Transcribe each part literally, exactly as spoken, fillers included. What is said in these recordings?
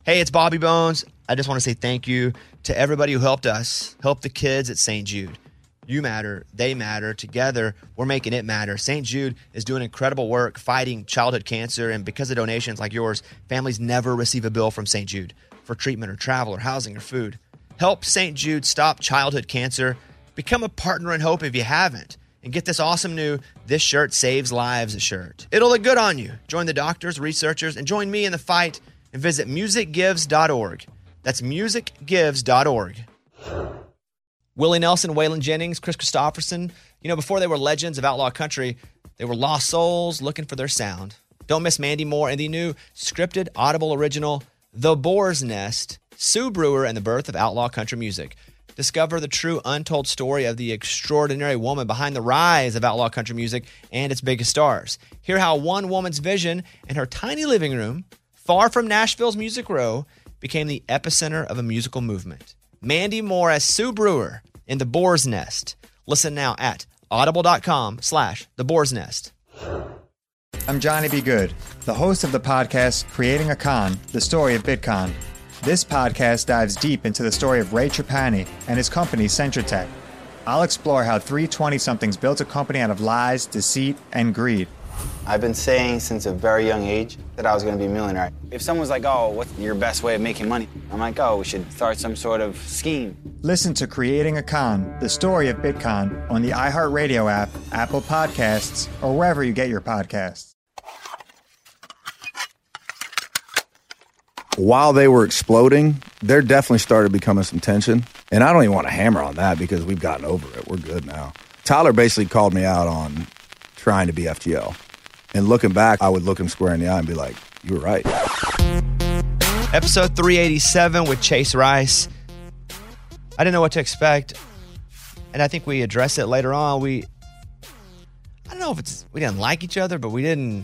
Hey, it's Bobby Bones. I just want to say thank you to everybody who helped us, help the kids at Saint Jude. You matter. They matter. Together, we're making it matter. Saint Jude is doing incredible work fighting childhood cancer, and because of donations like yours, families never receive a bill from Saint Jude for treatment or travel or housing or food. Help Saint Jude stop childhood cancer. Become a partner in hope if you haven't. And get this awesome new This Shirt Saves Lives shirt. It'll look good on you. Join the doctors, researchers, and join me in the fight and visit music gives dot org. That's music gives dot org. Willie Nelson, Waylon Jennings, Chris Christopherson. You know, before they were legends of outlaw country, they were lost souls looking for their sound. Don't miss Mandy Moore and the new scripted Audible original, The Boar's Nest, Sue Brewer and the Birth of Outlaw Country Music. Discover the true untold story of the extraordinary woman behind the rise of outlaw country music and its biggest stars. Hear how one woman's vision in her tiny living room, far from Nashville's Music Row, became the epicenter of a musical movement. Mandy Moore as Sue Brewer in The Boar's Nest. Listen now at audible.com slash The Boar's Nest. I'm Johnny B. Good, the host of the podcast Creating a Con, the story of Bitcoin. This podcast dives deep into the story of Ray Trapani and his company Centratech. I'll explore how three twenty-somethings built a company out of lies, deceit, and greed. I've been saying since a very young age that I was going to be a millionaire. If someone's like, oh, what's your best way of making money? I'm like, oh, we should start some sort of scheme. Listen to Creating a Con, the story of Bitcoin on the iHeartRadio app, Apple Podcasts, or wherever you get your podcasts. While they were exploding, there definitely started becoming some tension. And I don't even want to hammer on that because we've gotten over it. We're good now. Tyler basically called me out on trying to be F G L. And looking back, I would look him square in the eye and be like, you were right. Episode three eighty-seven with Chase Rice. I didn't know what to expect. And I think we address it later on. We, I don't know if it's, we didn't like each other, but we didn't,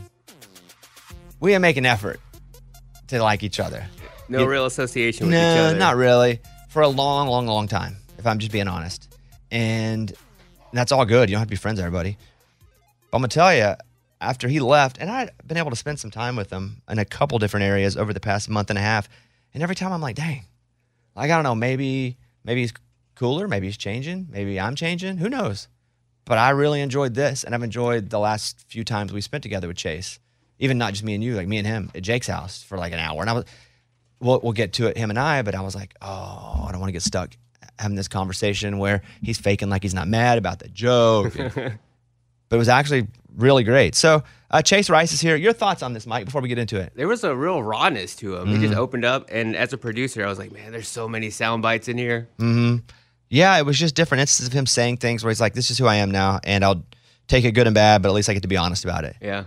we didn't make an effort to like each other. No you, real association with no, each other. No, not really. For a long, long, long time, if I'm just being honest. And that's all good. You don't have to be friends with everybody. But I'm going to tell you, after he left, and I'd been able to spend some time with him in a couple different areas over the past month and a half, and every time I'm like, dang, like, I don't know, maybe maybe he's cooler, maybe he's changing, maybe I'm changing, who knows? But I really enjoyed this, and I've enjoyed the last few times we spent together with Chase. Even not just me and you, like me and him at Jake's house for like an hour. And I was, we'll, we'll get to it, him and I, but I was like, oh, I don't want to get stuck having this conversation where he's faking like he's not mad about the joke. But it was actually really great. So uh, Chase Rice is here. Your thoughts on this, Mike, before we get into it? There was a real rawness to him. Mm-hmm. He just opened up, and as a producer, I was like, man, there's so many sound bites in here. Mm-hmm. Yeah, it was just different instances of him saying things where he's like, this is who I am now, and I'll take it good and bad, but at least I get to be honest about it. Yeah.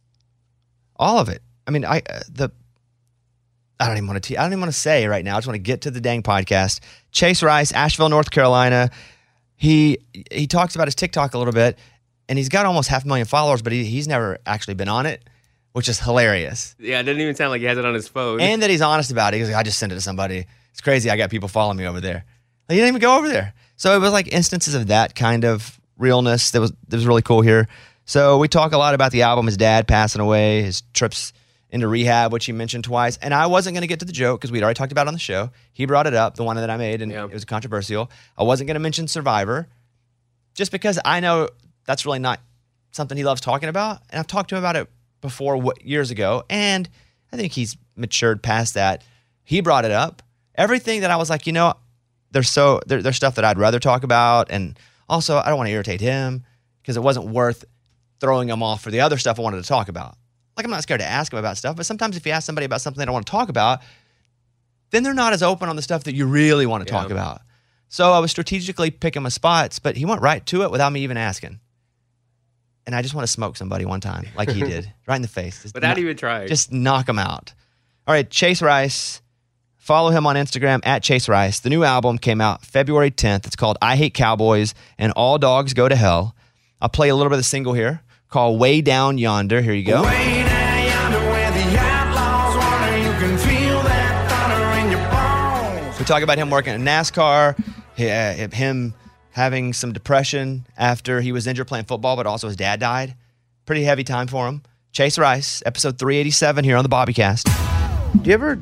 All of it. I mean, I uh, the I don't even want to te- I don't even want to say right now. I just want to get to the dang podcast. Chase Rice, Asheville, North Carolina. He he talks about his TikTok a little bit, and he's got almost half a million followers, but he, he's never actually been on it, which is hilarious. Yeah, it doesn't even sound like he has it on his phone. And that he's honest about it. He's like, I just sent it to somebody. It's crazy. I got people following me over there. Like, he didn't even go over there. So it was like instances of that kind of realness that was that was really cool here. So we talk a lot about the album, his dad passing away, his trips into rehab, which he mentioned twice. And I wasn't going to get to the joke because we'd already talked about it on the show. He brought it up, the one that I made, and yeah. It was controversial. I wasn't going to mention Survivor just because I know that's really not something he loves talking about. And I've talked to him about it before what, years ago, and I think he's matured past that. He brought it up. Everything that I was like, you know, there's so there, there's stuff that I'd rather talk about. And also, I don't want to irritate him because it wasn't worth throwing him off for the other stuff I wanted to talk about. Like, I'm not scared to ask him about stuff, but sometimes if you ask somebody about something they don't want to talk about, then they're not as open on the stuff that you really want to yeah. talk about. So I was strategically picking my spots, but he went right to it without me even asking. And I just want to smoke somebody one time, like he did, right in the face. Just Without knock, even trying. Just knock him out. All right, Chase Rice. Follow him on Instagram, at Chase Rice. The new album came out February tenth. It's called I Hate Cowboys and All Dogs Go to Hell. I'll play a little bit of the single here called Way Down Yonder. Here you go. Way down yonder where the outlaws wander, you can feel that thunder in your bones. We talk about him working at NASCAR, him having some depression after he was injured playing football, but also his dad died. Pretty heavy time for him. Chase Rice, episode three eighty-seven here on the Bobbycast. Do you ever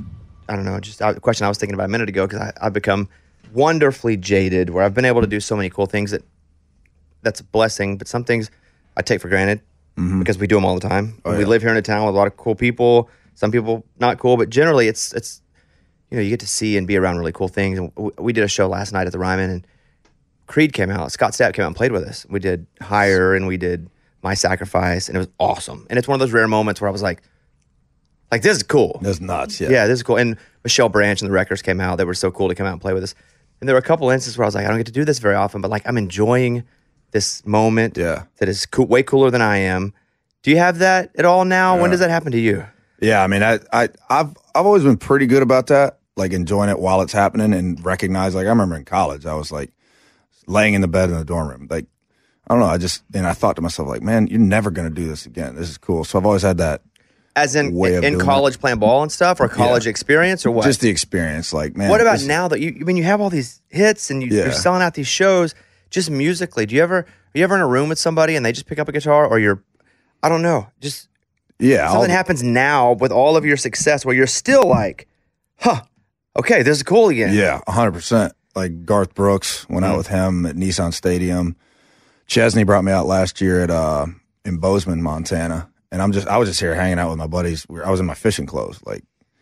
I don't know, just a question I was thinking about a minute ago because I've become wonderfully jaded where I've been able to do so many cool things that that's a blessing, but some things I take for granted mm-hmm. because we do them all the time. Oh, we yeah. live here in a town with a lot of cool people. Some people not cool, but generally it's it's you know you get to see and be around really cool things. And we, we did a show last night at the Ryman, and Creed came out. Scott Stapp came out and played with us. We did Higher and we did My Sacrifice, and it was awesome. And it's one of those rare moments where I was like, like this is cool. That's nuts. Yeah. Yeah, this is cool. And Michelle Branch and the Wreckers came out. They were so cool to come out and play with us. And there were a couple instances where I was like, I don't get to do this very often, but like I'm enjoying this moment Yeah. that is cool, way cooler than I am. Do you have that at all now? Yeah. When does that happen to you? Yeah, I mean, I, I, I've, I've always been pretty good about that, like enjoying it while it's happening and recognize. Like I remember in college, I was like laying in the bed in the dorm room, like I don't know, I just and I thought to myself, like, man, you're never gonna do this again. This is cool. So I've always had that. As in way of in doing college it. playing ball and stuff, or college Yeah. experience, or what? Just the experience, like man. what about this- now that you? I mean, you have all these hits and you, Yeah. you're selling out these shows. Just musically, do you ever? Are you ever in a room with somebody and they just pick up a guitar, or you're? I don't know. Just Yeah, something I'll- happens now with all of your success where you're still like, huh, okay, this is cool again. Yeah, a hundred percent. Like Garth Brooks, went out Mm. with him at Nissan Stadium. Chesney brought me out last year at uh in Bozeman, Montana, and I'm just I was just here hanging out with my buddies. We were- I was in my fishing clothes, like.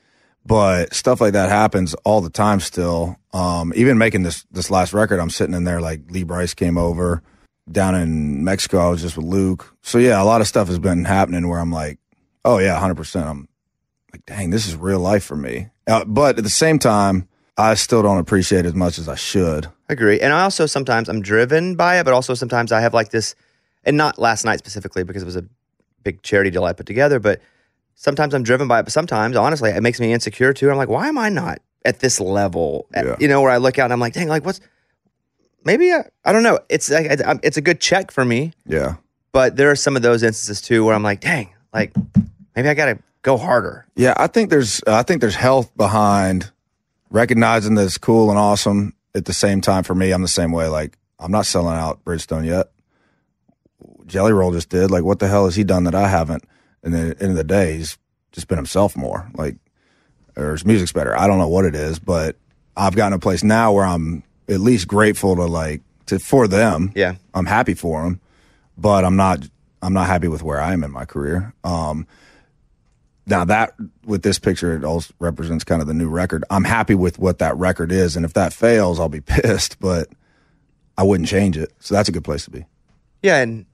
But stuff like that happens all the time still. Um, even making this this last record, I'm sitting in there like Lee Bryce came over. Down in Mexico, I was just with Luke. So yeah, a lot of stuff has been happening where I'm like, oh yeah, a hundred percent. I'm like, dang, this is real life for me. Uh, but at the same time, I still don't appreciate it as much as I should. I agree. And I also sometimes I'm driven by it, but also sometimes I have like this, and not last night specifically because it was a big charity deal I put together, but sometimes I'm driven by it. But sometimes, honestly, it makes me insecure too. I'm like, why am I not at this level? At- Yeah. you know, where I look out and I'm like, dang, like what's, maybe, I, I don't know. It's like, I- it's a good check for me, Yeah. but there are some of those instances too where I'm like, dang, like maybe I got to go harder. Yeah, I think there's I think there's health behind recognizing that it's cool and awesome. At the same time, for me, I'm the same way. Like, I'm not selling out Bridgestone yet. Jelly Roll just did. Like, what the hell has he done that I haven't? And then at the end of the day, he's just been himself more. Like, or his music's better. I don't know what it is, but I've gotten to a place now where I'm at least grateful to like to for them. Yeah. I'm happy for them, but I'm not I'm not happy with where I am in my career. Um, now that with this picture, it also represents kind of the new record. I'm happy with what that record is, and if that fails, I'll be pissed, but I wouldn't change it. So that's a good place to be. Yeah. And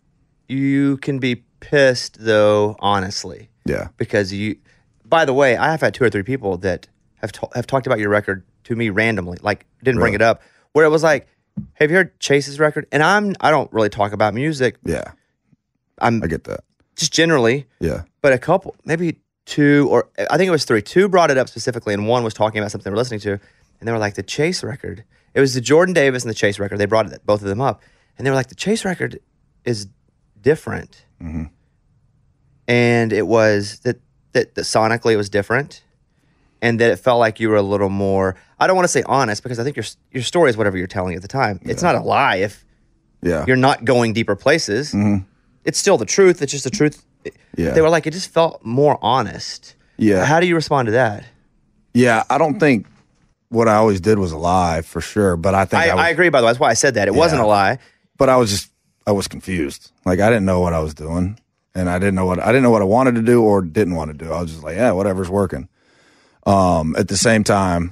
you can be pissed though, honestly. Yeah. Because you, by the way, I have had two or three people that have ta- have talked about your record to me randomly, like didn't bring Really? it up, where it was like, have you heard Chase's record? And I'm I don't really talk about music. Yeah. I'm I get that. just generally, Yeah. but a couple, maybe two, or I think it was three. Two brought it up specifically, and one was talking about something they were listening to, and they were like, the Chase record. It was the Jordan Davis and the Chase record. They brought it, both of them up, and they were like, the Chase record is different, Mm-hmm. and it was that, that that sonically it was different, and that it felt like you were a little more. I don't want to say honest because I think your your story is whatever you're telling at the time. It's not a lie if Yeah. you're not going deeper places. It's still the truth. It's just the truth. Yeah. They were like, it just felt more honest. Yeah. How do you respond to that? Yeah. I don't think what I always did was a lie for sure, but I think I, I, was, I agree, by the way. That's why I said that. It wasn't a Yeah. lie. but I was just I was confused. Like I didn't know what I was doing, and I didn't know what I didn't know what I wanted to do or didn't want to do. I was just like, yeah, whatever's working. Um, at the same time,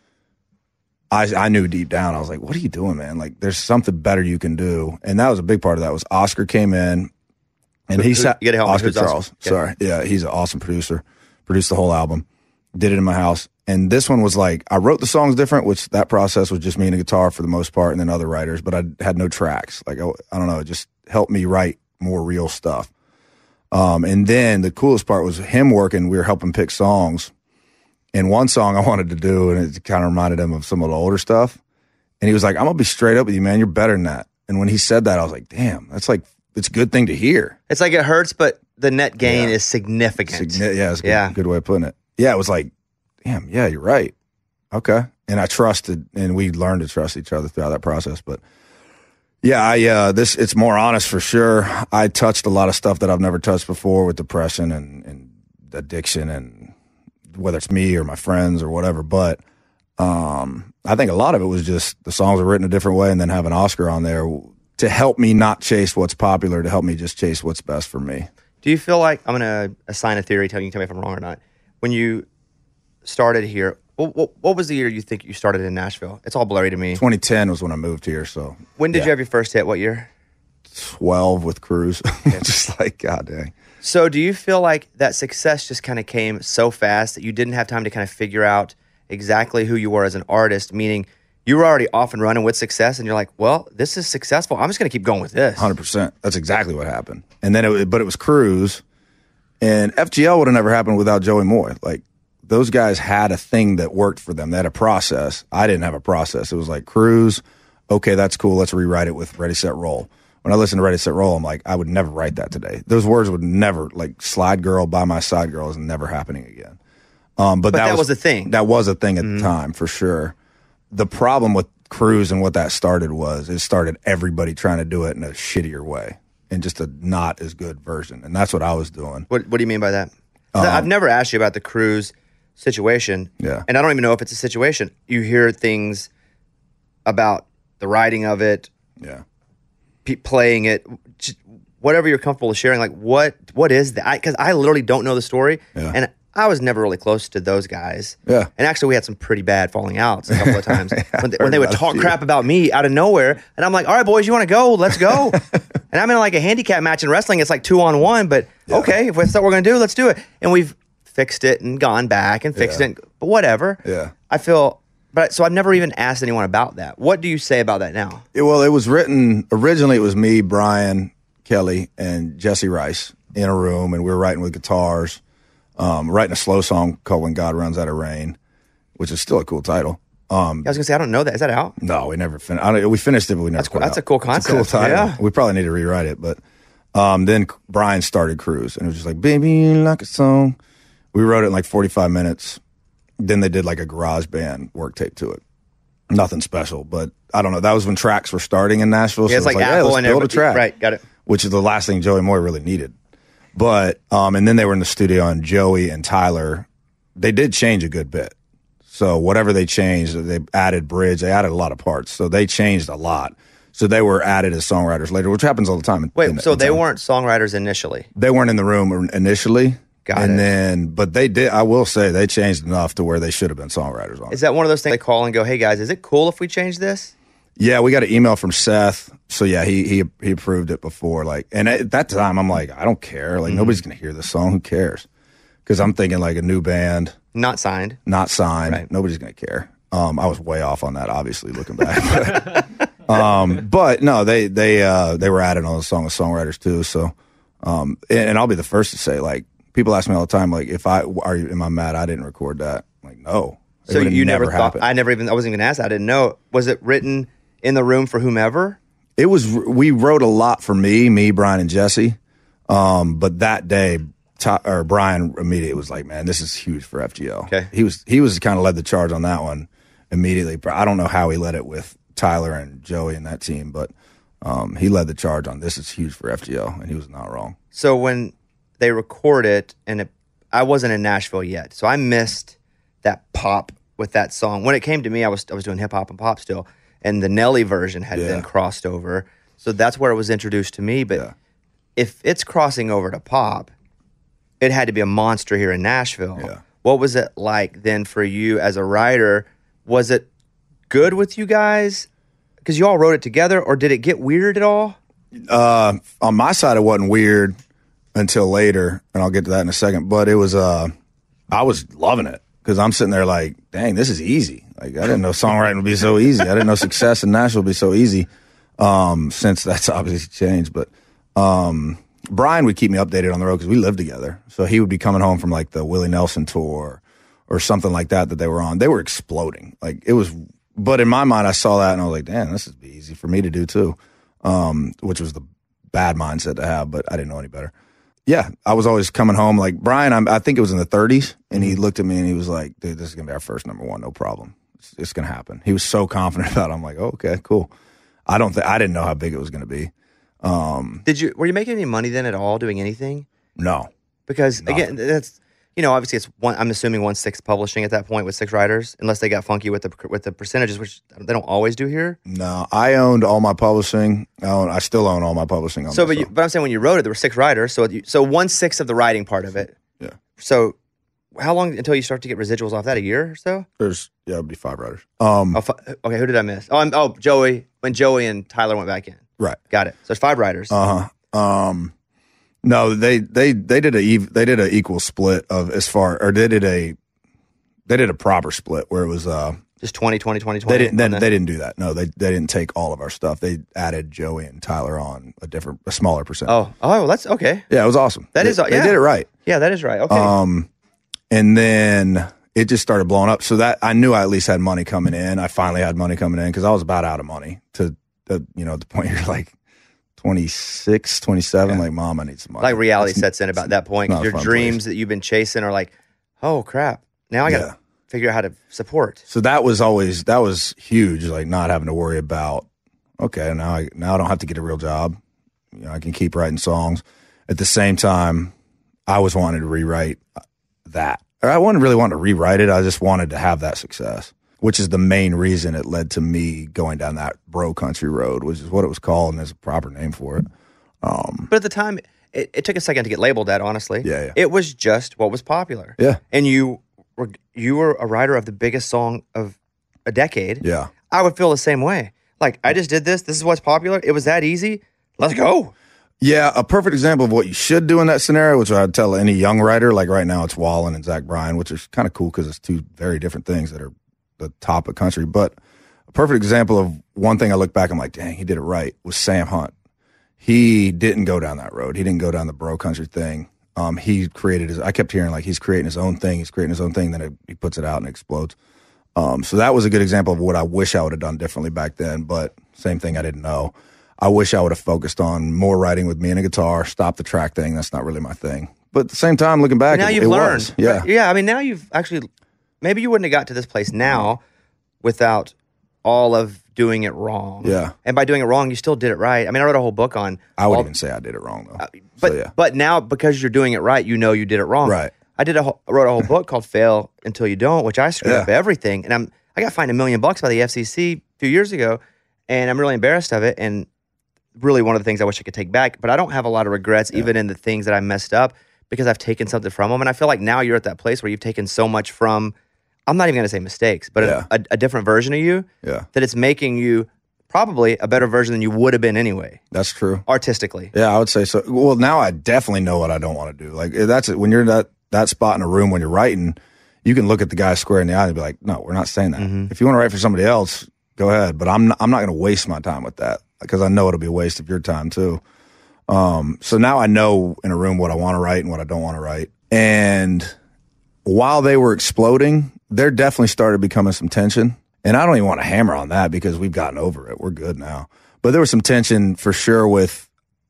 I I knew deep down I was like, what are you doing, man? Like, there's something better you can do, and that was a big part of that. Was Oscar came in, and Who- he who- sat you gotta help me. Oscar Who's Oscar? Charles. Yeah. Sorry, yeah, he's an awesome producer. Produced the whole album, did it in my house. And this one was like, I wrote the songs different, which that process was just me and a guitar for the most part, and then other writers, but I had no tracks. Like, I, I don't know, it just helped me write more real stuff. Um, and then the coolest part was him working, we were helping pick songs. And one song I wanted to do, and it kind of reminded him of some of the older stuff. And he was like, I'm going to be straight up with you, man. You're better than that. And when he said that, I was like, damn, that's like, it's a good thing to hear. It's like it hurts, but the net gain Yeah. is significant. Signi- yeah, it's a good, Yeah. good way of putting it. Yeah, it was like, damn, yeah, you're right. Okay. And I trusted, and we learned to trust each other throughout that process. But yeah, I uh, this it's more honest for sure. I touched a lot of stuff that I've never touched before with depression and, and addiction and whether it's me or my friends or whatever. But um, I think a lot of it was just the songs were written a different way, and then having Oscar on there to help me not chase what's popular, to help me just chase what's best for me. Do you feel like, I'm going to assign a theory, tell you, you can tell me if I'm wrong or not. When you started here, what, what, what was the year you think you started in Nashville? It's all blurry to me. twenty ten was when I moved here. So when did yeah. you have your first hit? What year? twelve with Cruise. Just like, God dang. So do you feel like that success just kind of came so fast that you didn't have time to kind of figure out exactly who you were as an artist, meaning you were already off and running with success and you're like, well, this is successful. I'm just going to keep going with this. one hundred percent. That's exactly what happened. And then it, but it was Cruise, and F G L would have never happened without Joey Moy. Like, those guys had a thing that worked for them. They had a process. I didn't have a process. It was like, Cruise, okay, that's cool. Let's rewrite it with Ready, Set, Roll. When I listen to Ready, Set, Roll, I'm like, I would never write that today. Those words would never, like, Slide Girl, By My Side Girl is never happening again. Um, but, But that, that was, was a thing. That was a thing at the time, for sure. The problem with Cruise and what that started was it started everybody trying to do it in a shittier way and just a not as good version. And that's what I was doing. What, what do you mean by that? 'Cause I've never asked you about the Cruise situation. Yeah. And I don't even know if it's a situation. You hear things about the writing of it, Yeah. pe- playing it, just whatever you're comfortable with sharing. Like, what what is that? Because I, I literally don't know the story. Yeah. And I was never really close to those guys. Yeah. And actually, we had some pretty bad falling outs a couple of times when, they, when they would about a talk few. crap about me out of nowhere. And I'm like, all right, boys, you want to go? Let's go. And I'm in like a handicap match in wrestling. It's like two on one, but Yeah. okay, if that's what we're going to do, let's do it. And we've fixed it and gone back and fixed Yeah. it, but whatever. Yeah. I feel, but so I've never even asked anyone about that. What do you say about that now? It- well, it was written, originally it was me, Brian, Kelly, and Jesse Rice in a room, and we were writing with guitars, um, writing a slow song called When God Runs Out of Rain, which is still a cool title. Um, I was going to say, I don't know that. Is that out? no, we never finished. We finished it, but we never That's cool. put it That's out. a cool It's a cool concept. title. Yeah. We probably need to rewrite it, but um, then Brian started Cruise, and it was just like, baby, you like a song. We wrote it in like forty-five minutes. Then they did like a garage band work tape to it. Nothing special, but I don't know. That was when tracks were starting in Nashville. Yeah, so it's it was like hey, Apple let's and build a everybody- track. right, got it. Which is the last thing Joey Moy really needed. But, um, and then they were in the studio, and Joey and Tyler, they did change a good bit. So whatever they changed, they added bridge, they added a lot of parts. So they changed a lot. So they were added as songwriters later, which happens all the time. in- Wait, in- so in they town. weren't songwriters initially? They weren't in the room initially. Got and it. then, but they did, I will say, they changed enough to where they should have been songwriters on it. Is that one of those things they call and go, hey guys, is it cool if we change this? Yeah, we got an email from Seth. So yeah, he he he approved it before. Like, and at that time, I'm like, I don't care. Like, nobody's gonna hear this song. Who cares? Because I'm thinking like a new band, Not signed. not signed. Right. Nobody's gonna care. Um, I was way off on that, obviously, looking back. But, um, but no, they they uh they were added on the song as songwriters too. So, um, and, and I'll be the first to say, like, people ask me all the time, like, if I are you, am I mad I didn't record that? Like, no. It So would've you never, thought, happened. I never even, I wasn't even going to ask. I didn't know. Was it written in the room for whomever? It was, we wrote a lot for me, me, Brian, and Jesse. Um, but that day, Ty, or Brian immediately was like, man, this is huge for F G L. Okay. He was, he was kind of led the charge on that one immediately. I don't know how he led it with Tyler and Joey and that team, but um, he led the charge on this is huge for F G L, and he was not wrong. So when they record it, and it, I wasn't in Nashville yet, so I missed that pop with that song. When it came to me, I was I was doing hip hop and pop still, and the Nelly version had Yeah. been crossed over. So that's where it was introduced to me. But Yeah. if it's crossing over to pop, it had to be a monster here in Nashville. Yeah. What was it like then for you as a writer? Was it good with you guys? Because you all wrote it together, or did it get weird at all? Uh, on my side, it wasn't weird until later, and I'll get to that in a second. But it was, uh, I was loving it because I'm sitting there like, dang, this is easy. Like, I didn't know songwriting would be so easy. I didn't know success in Nashville would be so easy. Um, since that's obviously changed, but um, Brian would keep me updated on the road because we lived together. So he would be coming home from like the Willie Nelson tour or something like that that they were on. They were exploding. Like it was, but in my mind, I saw that and I was like, damn, this would be easy for me to do too. Um, which was the bad mindset to have, but I didn't know any better. Yeah, I was always coming home like Brian. I'm, I think it was in the thirties, and he looked at me and he was like, "Dude, this is gonna be our first number one, no problem. It's, it's gonna happen." He was so confident about it. I'm like, oh, "Okay, cool." I don't think I didn't know how big it was gonna be. Um, Did you were you making any money then at all doing anything? no, Because Nothing. again, that's you know, obviously it's one. I'm assuming one sixth publishing at that point with six writers, unless they got funky with the with the percentages, which they don't always do here. No, I owned all my publishing. I, own, I still own all my publishing. On so, but, myself. you, but I'm saying when you wrote it, there were six writers. So, you, so one sixth of the writing part of it. Yeah. So, how long until you start to get residuals off that? A year or so? There's yeah, it'd be five writers. Um, oh, fi- okay, who did I miss? Oh, I'm, oh, Joey. When Joey and Tyler went back in. Right. Got it. So it's five writers. Uh huh. Um, no, they they they did a ev- they did an equal split of as far or they did a they did a proper split where it was uh just twenty, twenty, twenty, twenty. They didn't they, they didn't do that. No, they they didn't take all of our stuff. They added Joey and Tyler on a different a smaller percent. Oh, oh, well, that's okay. Yeah, it was awesome. That they, is yeah. They did it right. Yeah, that is right. Okay. Um, and then it just started blowing up. So that I knew I at least had money coming in. I finally had money coming in because I was about out of money to, to you know, at the point you're like twenty-six, twenty-seven, yeah. like, mom, I need some money. Like reality it's, sets in about that point. Your dreams place. That you've been chasing are like, oh, crap. Now I got to yeah. figure out how to support. So that was always, that was huge, like not having to worry about, okay, now I, now I don't have to get a real job. You know, I can keep writing songs. At the same time, I was wanting to rewrite that. Or I wasn't really wanting to rewrite it. I just wanted to have that success, which is the main reason it led to me going down that bro country road, which is what it was called, and there's a proper name for it. Um, but at the time, it, it took a second to get labeled that, honestly. Yeah, yeah. It was just what was popular. Yeah. And you were you were a writer of the biggest song of a decade. Yeah. I would feel the same way. Like, I just did this. This is what's popular. It was that easy. Let's go. Yeah, a perfect example of what you should do in that scenario, which I'd tell any young writer, like right now it's Wallen and Zach Bryan, which is kind of cool because it's two very different things that are the top of country. But a perfect example of one thing I look back, I'm like, dang, he did it right, was Sam Hunt. He didn't go down that road. He didn't go down the bro country thing. Um, he created his, I kept hearing like he's creating his own thing. He's creating his own thing. Then it, he puts it out and it explodes. Um, so that was a good example of what I wish I would have done differently back then. But same thing, I didn't know. I wish I would have focused on more writing with me and a guitar, stop the track thing. That's not really my thing. But at the same time, looking back, now it, you've it learned. Was. Yeah. Right? Yeah. I mean, now you've actually, maybe you wouldn't have got to this place now without all of doing it wrong. Yeah. And by doing it wrong, you still did it right. I mean, I wrote a whole book on. I wouldn't all, even say I did it wrong, though. Uh, but, so, yeah. but now, because you're doing it right, you know you did it wrong. Right. I did a whole, wrote a whole book called Fail Until You Don't, which I screwed Yeah. up everything. And I'm I got fined a million bucks by the F C C a few years ago, and I'm really embarrassed of it. And really one of the things I wish I could take back. But I don't have a lot of regrets, yeah. even in the things that I messed up, because I've taken something from them. And I feel like now you're at that place where you've taken so much from, I'm not even going to say mistakes, but Yeah. a, a, a different version of you, Yeah. that it's making you probably a better version than you would have been anyway. That's true. Artistically. Yeah, I would say so. Well, now I definitely know what I don't want to do. Like that's it. When you're in that, that spot in a room when you're writing, you can look at the guy square in the eye and be like, no, we're not saying that. Mm-hmm. If you want to write for somebody else, go ahead. But I'm not, I'm not going to waste my time with that because I know it'll be a waste of your time too. Um, so now I know in a room what I want to write and what I don't want to write. And while they were exploding, there definitely started becoming some tension. And I don't even want to hammer on that because we've gotten over it. We're good now. But there was some tension for sure with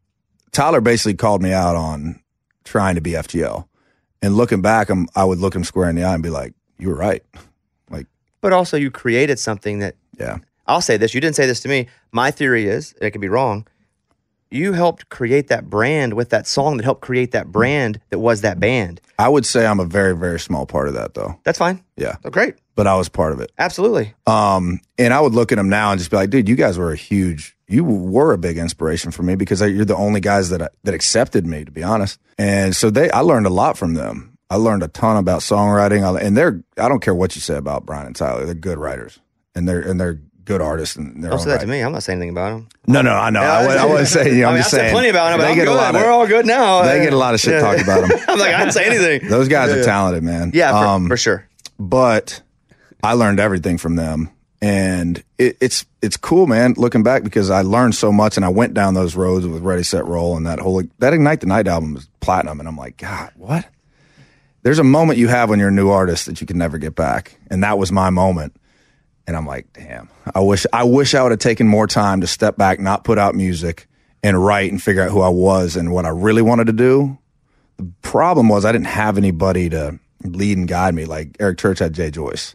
Tyler basically called me out on trying to be F G L. And looking back, I'm, I would look him square in the eye and be like, you were right. Like, But also you created something that, yeah. I'll say this, you didn't say this to me. My theory is, and it could be wrong, you helped create that brand with that song that helped create that brand that was that band. I would say I'm a very, very small part of that though. That's fine. Yeah. Oh, great. But I was part of it. Absolutely. Um, and I would look at him now and just be like, dude, you guys were a huge, you were a big inspiration for me because you're the only guys that, that accepted me, to be honest. And so they, I learned a lot from them. I learned a ton about songwriting, and they're, I don't care what you say about Brian and Tyler, they're good writers and they're, and they're good artists. And they're don't say that right. to me. I'm not saying anything about them. No, no, I know. Yeah, I, I wasn't saying, you know, I mean, I'm just I saying. said plenty about them, but they I'm get good. a lot of, We're all good now. They get a lot of shit yeah. talked about them. I'm like, I didn't say anything. Those guys yeah. are talented, man. Yeah, for, um, for sure. But I learned everything from them. And it, it's it's cool, man, looking back because I learned so much and I went down those roads with Ready, Set, Roll and that whole, that Ignite the Night album was platinum. And I'm like, God, what? There's a moment you have when you're a new artist that you can never get back. And that was my moment. And I'm like, damn, I wish I wish I would have taken more time to step back, not put out music and write and figure out who I was and what I really wanted to do. The problem was I didn't have anybody to lead and guide me. Like Eric Church had Jay Joyce.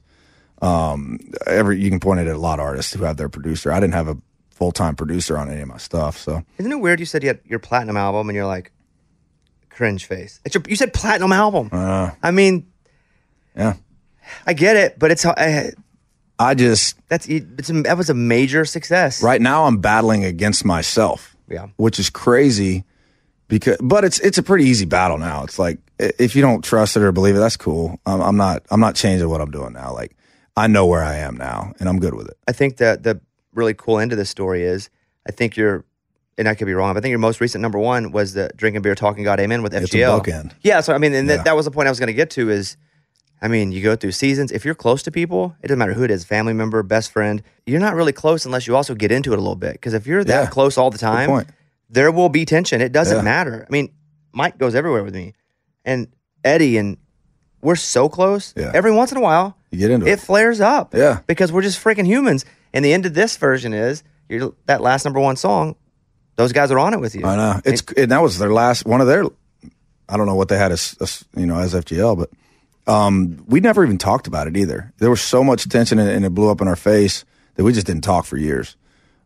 Um, every, you can point it at a lot of artists who have their producer. I didn't have a full-time producer on any of my stuff. So isn't it weird? You said you had your platinum album and you're like, cringe face. It's your, you said platinum album. Uh, I mean, yeah. I get it, but it's I, I just that's it's a, that was a major success. right now I'm battling against myself. Yeah. Which is crazy because but it's it's a pretty easy battle now. It's like if you don't trust it or believe it, that's cool. I'm, I'm not I'm not changing what I'm doing now. Like I know where I am now and I'm good with it. I think that the really cool end of this story is I think you're and I could be wrong, but I think your most recent number one was the Drinking Beer Talking God Amen with F G L. It's a bookend. Yeah, so I mean, and Yeah. that, that was the point I was going to get to is I mean, you go through seasons. If you're close to people, it doesn't matter who it is, family member, best friend, you're not really close unless you also get into it a little bit. Because if you're that Yeah. close all the time, point. there will be tension. It doesn't Yeah. matter. I mean, Mike goes everywhere with me. And Eddie, and we're so close. Yeah. Every once in a while, You get into it it. flares up. Yeah. Because we're just freaking humans. And the end of this version is you're, that last number one song, those guys are on it with you. I know. It's and that was their last one of their I don't know what they had as, as you know as F G L, but um, we never even talked about it either. There was so much tension and, and it blew up in our face that we just didn't talk for years.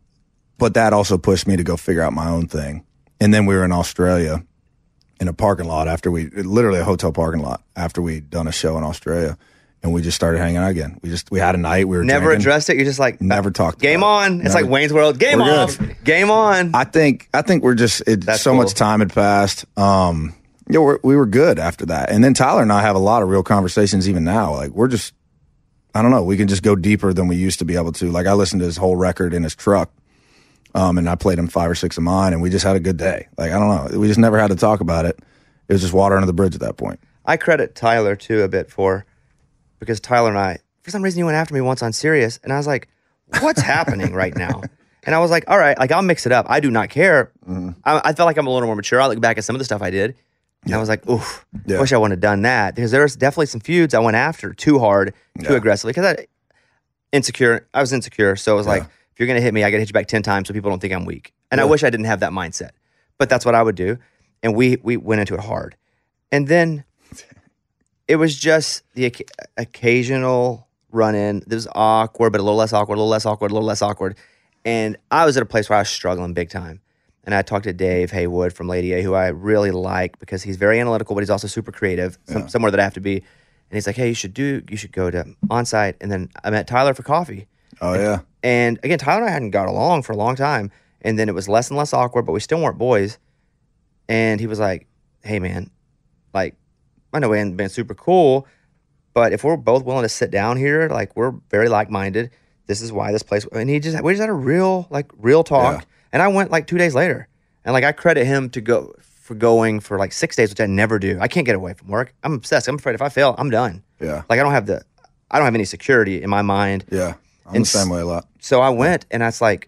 But that also pushed me to go figure out my own thing. And then we were in Australia in a parking lot after we literally a hotel parking lot after we'd done a show in Australia, and we just started hanging out again. We just we had a night. We were Never drinking. addressed it. You're just like, Never talked game about it. on. It's Never- like Wayne's World. Game We're off. good. Game on. I think I think we're just it, That's so cool. much time had passed. Um, yeah, we're, we were good after that, and then Tyler and I have a lot of real conversations even now. Like we're just, I don't know, we can just go deeper than we used to be able to. Like I listened to his whole record in his truck, um, and I played him five or six of mine, and we just had a good day. Like I don't know, we just never had to talk about it. It was just water under the bridge at that point. I credit Tyler too a bit for because Tyler and I, for some reason, he went after me once on Sirius, and I was like, "What's happening right now?" And I was like, "All right, like I'll mix it up. I do not care." Mm-hmm. I, I felt like I'm a little more mature. I look back at some of the stuff I did, and I was like, "Oof, Yeah. wish I wouldn't have done that." Because there was definitely some feuds I went after too hard, too Yeah. aggressively. Because I insecure, I was insecure, so it was like, Yeah. if you're gonna hit me, I gotta hit you back ten times so people don't think I'm weak. And I Yeah. wish I didn't have that mindset, but that's what I would do. And we we went into it hard, and then it was just the oc- occasional run in. It was awkward, but a little less awkward, a little less awkward, a little less awkward. And I was at a place where I was struggling big time. And I talked to Dave Haywood from Lady A, who I really like because he's very analytical, but he's also super creative, some, somewhere that I have to be. And he's like, hey, you should do, you should go to Onsite. And then I met Tyler for coffee. Oh yeah, And again, Tyler and I hadn't got along for a long time. And then it was less and less awkward, but we still weren't boys. And he was like, hey, man, like, I know we hadn't been super cool, but if we're both willing to sit down here, like, we're very like-minded. This is why this place, and he just, we just had a real, like, real talk. Yeah. And I went like two days later. And like, I credit him to go for going for like six days, which I never do. I can't get away from work. I'm obsessed. I'm afraid if I fail, I'm done. yeah, Like, I don't have the, I don't have any security in my mind. yeah. I'm And the same way a lot. So I went, and that's like,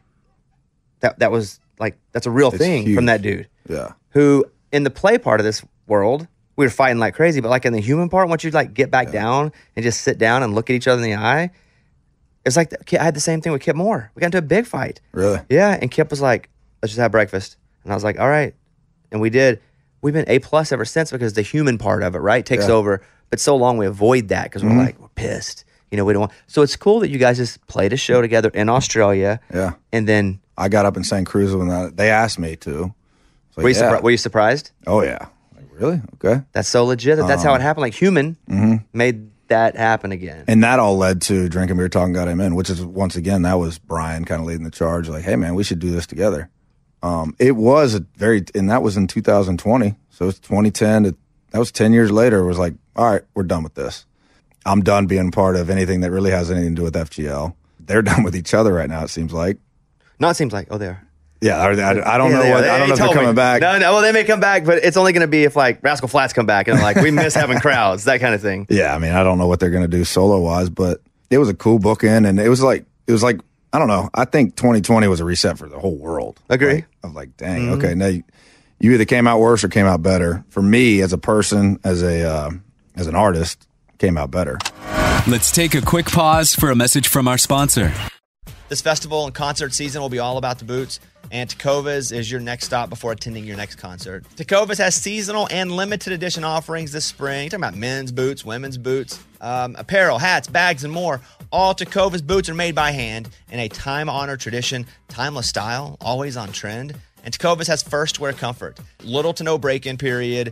that that was like, that's a real It's thing huge. from that dude Yeah, who, in the play part of this world, we were fighting like crazy, but like in the human part, once you like get back down and just sit down and look at each other in the eye, it's like, the, I had the same thing with Kip Moore. We got into a big fight. really. Yeah, and Kip was like, let's just have breakfast. And I was like, all right. And we did. We've been A plus ever since because the human part of it, right, takes Yeah. over. But so long we avoid that because we're like, we're pissed. You know, we don't want. So it's cool that you guys just played a show together in Australia. Yeah. And then, I got up and sang Cruiser when that, they asked me to. It's like, were you, yeah. surpri- were you surprised? Oh yeah. Like, really? Okay. That's so legit. That that's Um, how it happened. Like human mm-hmm. made that happen again. And that all led to Drinking Beer Talking God Amen, which is, once again, that was Brian kind of leading the charge. Like, hey, man, we should do this together. Um, it was a very, and that was in two thousand twenty. So it's twenty ten. To, that was ten years later. It was like, all right, we're done with this. I'm done being part of anything that really has anything to do with F G L. They're done with each other right now, it seems like. No, it seems like, oh, they are. Yeah, I, I, I don't Yeah, know they are. what, They- I don't he know if they're told me. coming back. No, no, well, they may come back, but it's only going to be if like Rascal Flatts come back and like we miss having crowds, that kind of thing. Yeah, I mean, I don't know what they're going to do solo wise, but it was a cool bookend, and it was like, it was like, I don't know. I think twenty twenty was a reset for the whole world. Agree. Like, I was like, dang, okay, now you, you either came out worse or came out better. For me, as a person, as a uh, as an artist, came out better. Let's take a quick pause for a message from our sponsor. This festival and concert season will be all about the boots, and Tecovas is your next stop before attending your next concert. Tecovas has seasonal and limited edition offerings this spring. You're talking about men's boots, women's boots, um, apparel, hats, bags, and more. All Tecovas boots are made by hand in a time-honored tradition, timeless style, always on trend. And Tecovas has first wear comfort. Little to no break-in period.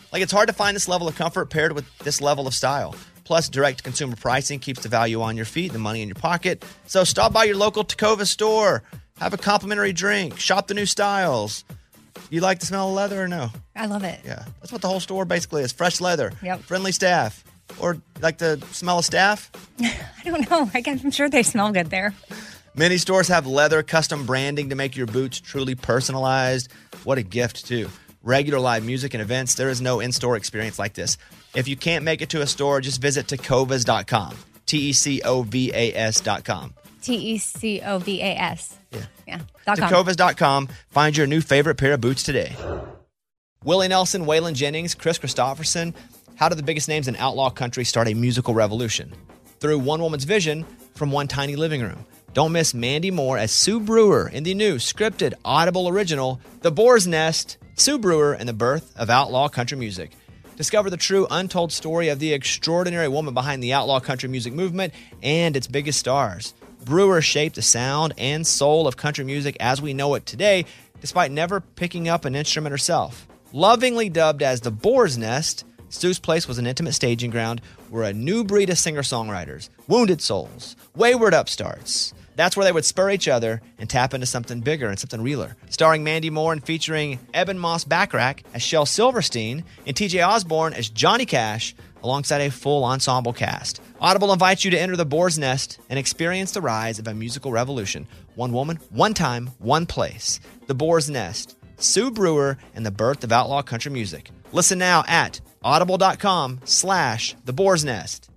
Like, it's hard to find this level of comfort paired with this level of style. Plus, direct consumer pricing keeps the value on your feet, the money in your pocket. So stop by your local Tacova store. Have a complimentary drink. Shop the new styles. You like the smell of leather or no? I love it. Yeah. That's what the whole store basically is. Fresh leather. Yep. Friendly staff. Or like the smell of staff? I don't know. I guess I'm sure they smell good there. Many stores have leather custom branding to make your boots truly personalized. What a gift, too. Regular live music and events, there is no in-store experience like this. If you can't make it to a store, just visit tecovas dot com. T E C O V A S dot com. T E C O V A S. Yeah. Yeah. Dot com. tecovas dot com. Find your new favorite pair of boots today. Willie Nelson, Waylon Jennings, Chris Christopherson. How did the biggest names in outlaw country start a musical revolution? Through one woman's vision from one tiny living room. Don't miss Mandy Moore as Sue Brewer in the new scripted Audible original, The Boar's Nest, Sue Brewer and the Birth of Outlaw Country Music. Discover the true untold story of the extraordinary woman behind the outlaw country music movement and its biggest stars. Brewer shaped the sound and soul of country music as we know it today, despite never picking up an instrument herself. Lovingly dubbed as The Boar's Nest, Sue's place was an intimate staging ground where a new breed of singer-songwriters, wounded souls, wayward upstarts, that's where they would spur each other and tap into something bigger and something realer. Starring Mandy Moore and featuring Eben Moss Backrack as Shel Silverstein and T J Osborne as Johnny Cash, alongside a full ensemble cast. Audible invites you to enter the Boar's Nest and experience the rise of a musical revolution. One woman, one time, one place. The Boar's Nest, Sue Brewer, and the birth of outlaw country music. Listen now at audible.com slash the Boar's Nest.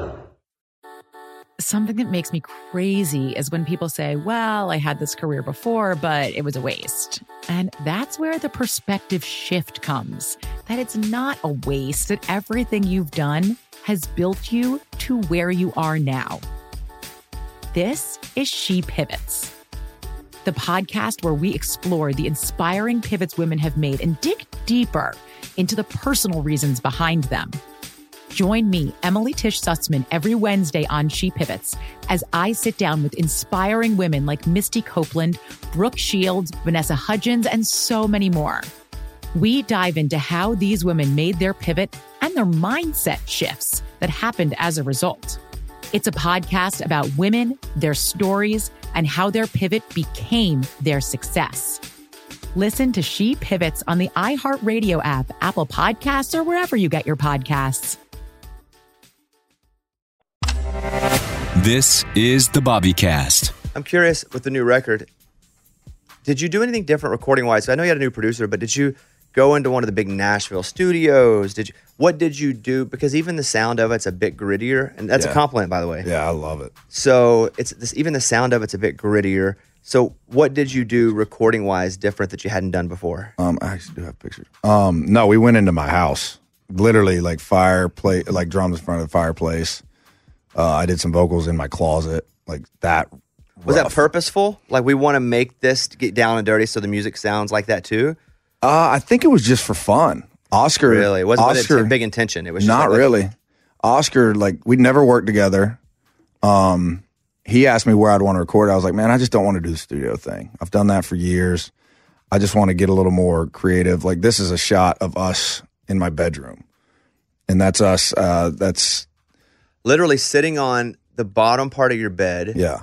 Something that makes me crazy is when people say, well, I had this career before, but it was a waste. And that's where the perspective shift comes, that it's not a waste, that everything you've done has built you to where you are now. This is She Pivots, the podcast where we explore the inspiring pivots women have made and dig deeper into the personal reasons behind them. Join me, Emily Tish Sussman, every Wednesday on She Pivots as I sit down with inspiring women like Misty Copeland, Brooke Shields, Vanessa Hudgens, and so many more. We dive into how these women made their pivot and their mindset shifts that happened as a result. It's a podcast about women, their stories, and how their pivot became their success. Listen to She Pivots on the iHeartRadio app, Apple Podcasts, or wherever you get your podcasts. This is the Bobbycast. I'm curious with the new record, did you do anything different recording wise? I know you had a new producer, but did you go into one of the big Nashville studios? Did you? What did you do? Because even the sound of it's a bit grittier, and that's Yeah. a compliment, by the way. Yeah, I love it. So it's this, even the sound of it's a bit grittier. So what did you do recording wise different that you hadn't done before? Um, I actually do have pictures. Um, no, we went into my house, literally like fireplace, like drums in front of the fireplace. Uh, I did some vocals in my closet, like that. Was that rough. purposeful? Like, we want to make this to get down and dirty so the music sounds like that too? Uh, I think it was just for fun. Oscar, Really? It wasn't with Oscar, a big intention. It was just not like, really. Oscar, like we'd never worked together. Um, he asked me where I'd want to record. I was like, man, I just don't want to do the studio thing. I've done that for years. I just want to get a little more creative. Like, this is a shot of us in my bedroom, and that's us. Uh, that's literally sitting on the bottom part of your bed yeah,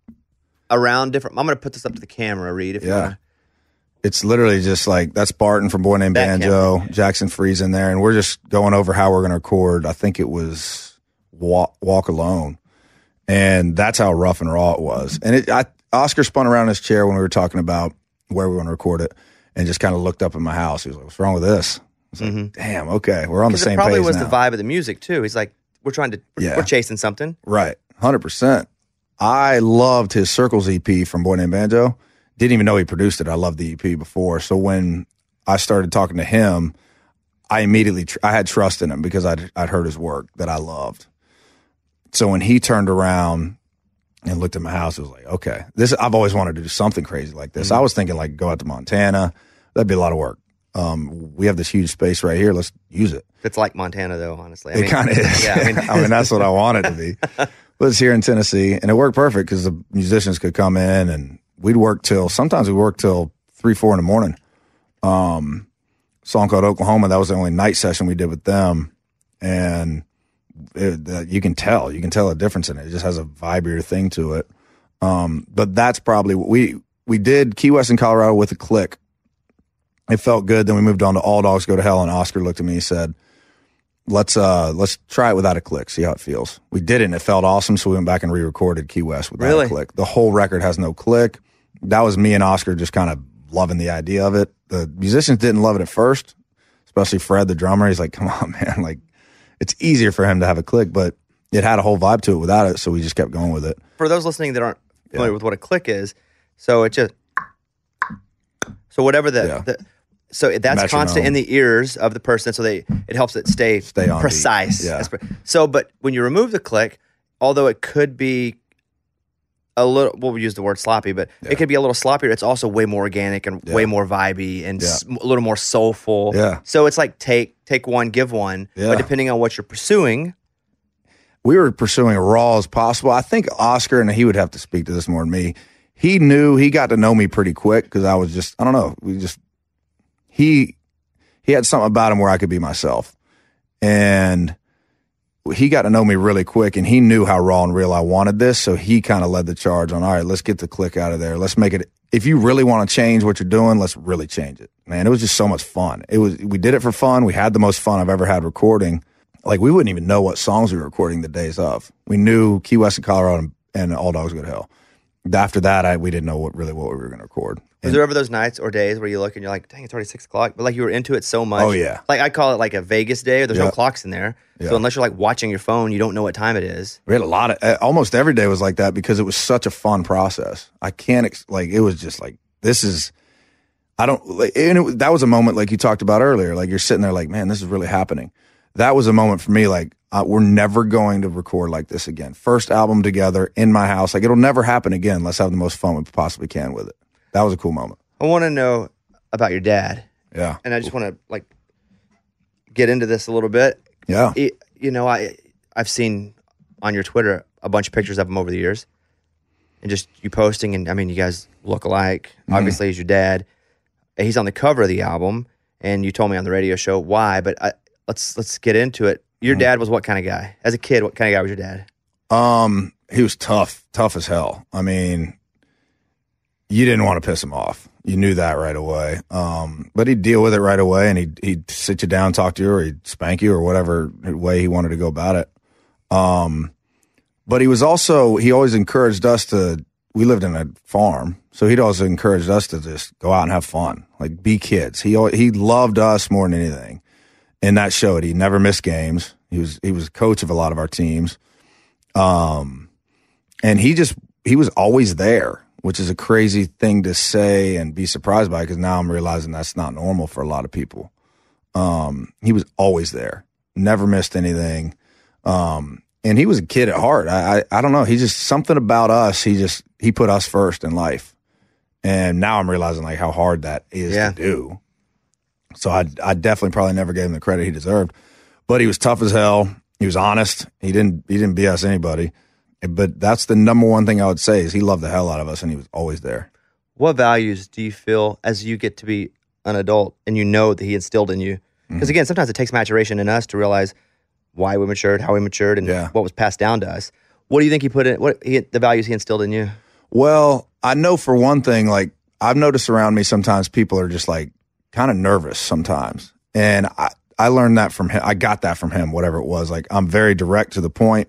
around different. I'm going to put this up to the camera, Reed. If you yeah. want to. It's literally just like, that's Barton from Boy Named That Banjo, camera. Jackson Freeze in there, and we're just going over how we're going to record. I think it was Walk, Walk Alone, and that's how rough and raw it was. And it, I, Oscar spun around in his chair when we were talking about where we want to record it, and just kind of looked up in my house. He was like, "What's wrong with this?" I was like, Mm-hmm. "Damn, okay, we're on the Because same it probably page was now." the vibe of the music too. He's like, we're trying to, we're, Yeah. we're chasing something. Right, hundred percent. I loved his Circles E P from Boy Named Banjo. Didn't even know he produced it. I loved the E P before. So when I started talking to him, I immediately tr- I had trust in him because I'd I'd heard his work that I loved. So when he turned around and looked at my house, it was like, okay, this I've always wanted to do something crazy like this. Mm-hmm. I was thinking like go out to Montana. That'd be a lot of work. Um, we have this huge space right here. Let's use it. It's like Montana, though, honestly. I It mean, kind of is. Yeah, I mean, I mean, that's what I want it to be. But it's here in Tennessee, and it worked perfect because the musicians could come in, and we'd work till, sometimes we work till three, four in the morning. Um, song called Oklahoma. That was the only night session we did with them. And it, uh, you can tell. You can tell a difference in it. It just has a vibier thing to it. Um, but that's probably what we, we did Key West in Colorado with a click. It felt good. Then we moved on to All Dogs Go to Hell, and Oscar looked at me and said, let's uh, let's try it without a click, see how it feels. We did it, and it felt awesome, so we went back and re-recorded Key West without Really? a click. The whole record has no click. That was me and Oscar just kind of loving the idea of it. The musicians didn't love it at first, especially Fred, the drummer. He's like, come on, man. Like, it's easier for him to have a click, but it had a whole vibe to it without it, so we just kept going with it. For those listening that aren't familiar Yeah. with what a click is, so it just so whatever the, Yeah. the so that's Metronome. constant in the ears of the person, so they it helps it stay, Stay on precise. beat. Yeah. As pre- So, but when you remove the click, although it could be a little, well, we use the word sloppy, but Yeah. it could be a little sloppier. It's also way more organic and Yeah. way more vibey and Yeah. s- a little more soulful. Yeah. So it's like take take one, give one. Yeah. But depending on what you're pursuing, We were pursuing raw as possible. I think Oscar, and he would have to speak to this more than me, he knew, he got to know me pretty quick because I was just, I don't know, we just, he, he had something about him where I could be myself. And he got to know me really quick, and he knew how raw and real I wanted this. So he kind of led the charge on, all right, let's get the click out of there. Let's make it, if you really want to change what you're doing, let's really change it. Man, it was just so much fun. It was, we did it for fun. We had the most fun I've ever had recording. Like, we wouldn't even know what songs we were recording the days of. We knew Key West in Colorado and, and All Dogs Go to Hell. After that, I, we didn't know what really what we were going to record. was And- there ever those nights or days where you look and you're like, dang, it's already six o'clock, but like you were into it so much? Oh, yeah. Like I call it like a Vegas day, or there's no Yeah. clocks in there. Yeah. So unless you're like watching your phone, you don't know what time it is. We had a lot of, uh, almost every day was like that because it was such a fun process. I can't, ex- like, it was just like, this is, I don't, like, and it, that was a moment like you talked about earlier. Like, you're sitting there like, man, this is really happening. That was a moment for me, like, uh, we're never going to record like this again. First album together in my house. Like, it'll never happen again. Let's have the most fun we possibly can with it. That was a cool moment. I want to know about your dad, Yeah. and I just want to like get into this a little bit. Yeah. It- you know, I I've seen on your Twitter a bunch of pictures of him over the years, and just you posting, and I mean, you guys look alike. Mm-hmm. Obviously, he's your dad. He's on the cover of the album, and you told me on the radio show why. But I, let's let's get into it. Your Mm-hmm. dad was what kind of guy? As a kid, what kind of guy was your dad? Um, he was tough, tough as hell. I mean, you didn't want to piss him off. You knew that right away. Um, but he'd deal with it right away, and he'd, he'd sit you down, talk to you, or he'd spank you, or whatever way he wanted to go about it. Um, but he was also, he always encouraged us to, we lived in a farm, so he'd also encouraged us to just go out and have fun, like be kids. He always, he loved us more than anything. And that showed. He never missed games. He was, he was coach of a lot of our teams. Um, and he just, he was always there, which is a crazy thing to say and be surprised by, because now I'm realizing that's not normal for a lot of people. Um, he was always there, never missed anything. Um, and he was a kid at heart. I, I, I don't know. He just, something about us, he just, he put us first in life. And now I'm realizing like how hard that is Yeah. to do. So I, I definitely probably never gave him the credit he deserved, but he was tough as hell. He was honest. He didn't, he didn't B S anybody. But that's the number one thing I would say is he loved the hell out of us, and he was always there. What values do you feel as you get to be an adult and you know that he instilled in you? Because Mm-hmm. again, sometimes it takes maturation in us to realize why we matured, how we matured, and Yeah. what was passed down to us. What do you think he put in? What he, the values he instilled in you? Well, I know for one thing, like I've noticed around me sometimes people are just like kind of nervous sometimes. And I, I learned that from him. I got that from him, whatever it was. Like I'm very direct to the point.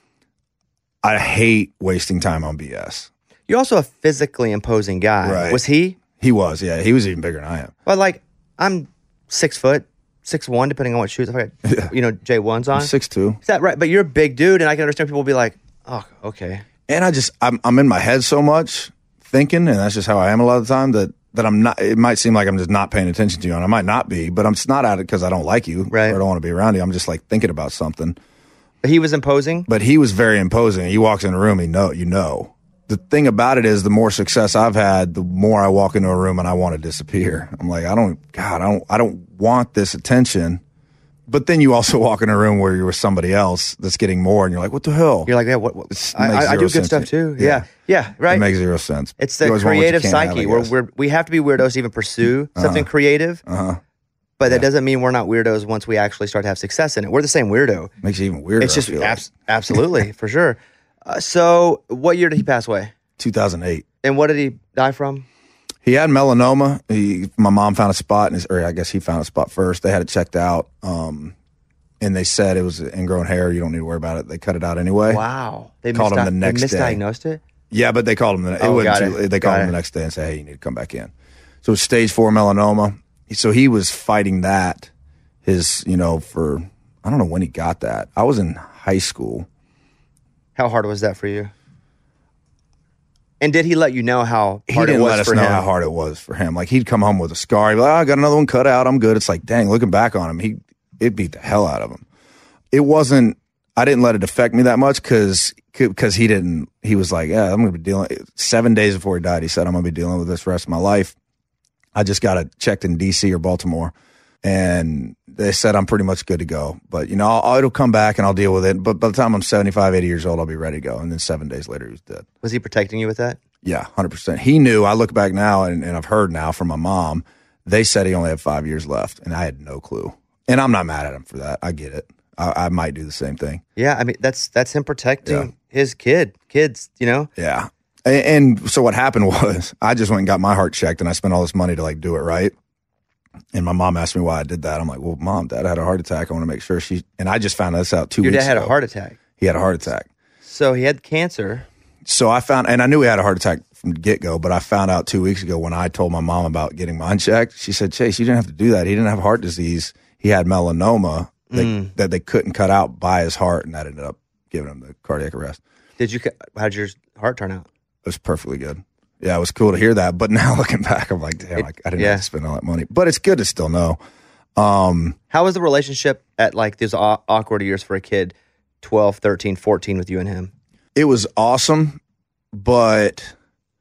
I hate wasting time on B S. You're also a physically imposing guy. Right. Was he? He was, yeah. He was even bigger than I am. Well, like I'm six foot, six one, depending on what shoes I got. You know, J ones on. I'm six two. Is that right? But you're a big dude, and I can understand people will be like, "Oh, okay." And I just, I'm, I'm in my head so much thinking, and that's just how I am a lot of the time, that, that I'm not, it might seem like I'm just not paying attention to you, and I might not be, but I'm just not at it because I don't like you. Right. Or I don't want to be around you. I'm just like thinking about something. But he was imposing. But he was very imposing. He walks in a room, he know, you know. The thing about it is the more success I've had, the more I walk into a room and I want to disappear. I'm like, I don't, God, I don't, I don't want this attention. But then you also walk in a room where you're with somebody else that's getting more, and you're like, what the hell? You're like, yeah, what? what It I, makes I, I zero do good sense stuff to too. me. Yeah, yeah, right. It makes zero sense. It's You the always want what you creative can't have, psyche I where guess. we're we have to be weirdos to even pursue something creative. Uh-huh. But that doesn't mean we're not weirdos once we actually start to have success in it. We're the same weirdo. Makes it even weirder. It's just I feel like. abs- absolutely, for sure. Uh, so what year did he pass away? two thousand eight. And what did he die from? He had melanoma. He, my mom found a spot, in his, or I guess he found a spot first. They had it checked out, um, and they said it was ingrown hair. You don't need to worry about it. They cut it out anyway. Wow. They called misdi- him the next they day. misdiagnosed it? Yeah, but they called him. The, it Oh, wasn't got too, it. They Got called him it. the next day and said, "Hey, you need to come back in." So it was stage four melanoma. So he was fighting that. His, you know, for I don't know when he got that. I was in high school. How hard was that for you? And did he let you know how He hard didn't it was let us for know him? how hard it was for him. Like he'd come home with a scar. He'd be like, oh, I got another one cut out. I'm good. It's like, dang, looking back on him, he it beat the hell out of him. It wasn't. I didn't let it affect me that much because because he didn't. He was like, yeah, I'm going to be dealing. Seven days before he died, he said, I'm going to be dealing with this the rest of my life. I just got it checked in D C or Baltimore, and they said I'm pretty much good to go. But, you know, I'll, it'll come back and I'll deal with it. But by the time I'm seventy-five, eighty years old, I'll be ready to go. And then seven days later, he was dead. Was he protecting you with that? Yeah, one hundred percent. He knew. I look back now, and, and I've heard now from my mom, they said he only had five years left, and I had no clue. And I'm not mad at him for that. I get it. I, I might do the same thing. Yeah, I mean, that's that's him protecting Yeah. his kid, kids, you know? Yeah. And, and so what happened was I just went and got my heart checked, and I spent all this money to, like, do it right. And my mom asked me why I did that. I'm like, well, Mom, Dad had a heart attack. I want to make sure she – and I just found this out two Your weeks dad had ago. a heart attack. He had a heart attack. So he had cancer. So I found – and I knew he had a heart attack from the get-go, but I found out two weeks ago when I told my mom about getting mine checked. She said, Chase, you didn't have to do that. He didn't have heart disease. He had melanoma that, Mm. that they couldn't cut out by his heart, and that ended up giving him the cardiac arrest. Did you – how'd your heart turn out? It was perfectly good. Yeah, it was cool to hear that. But now looking back, I'm like, damn, I, I didn't yeah. have to spend all that money. But it's good to still know. Um, How was the relationship at like these aw- awkward years for a kid, twelve, thirteen, fourteen with you and him? it was awesome, but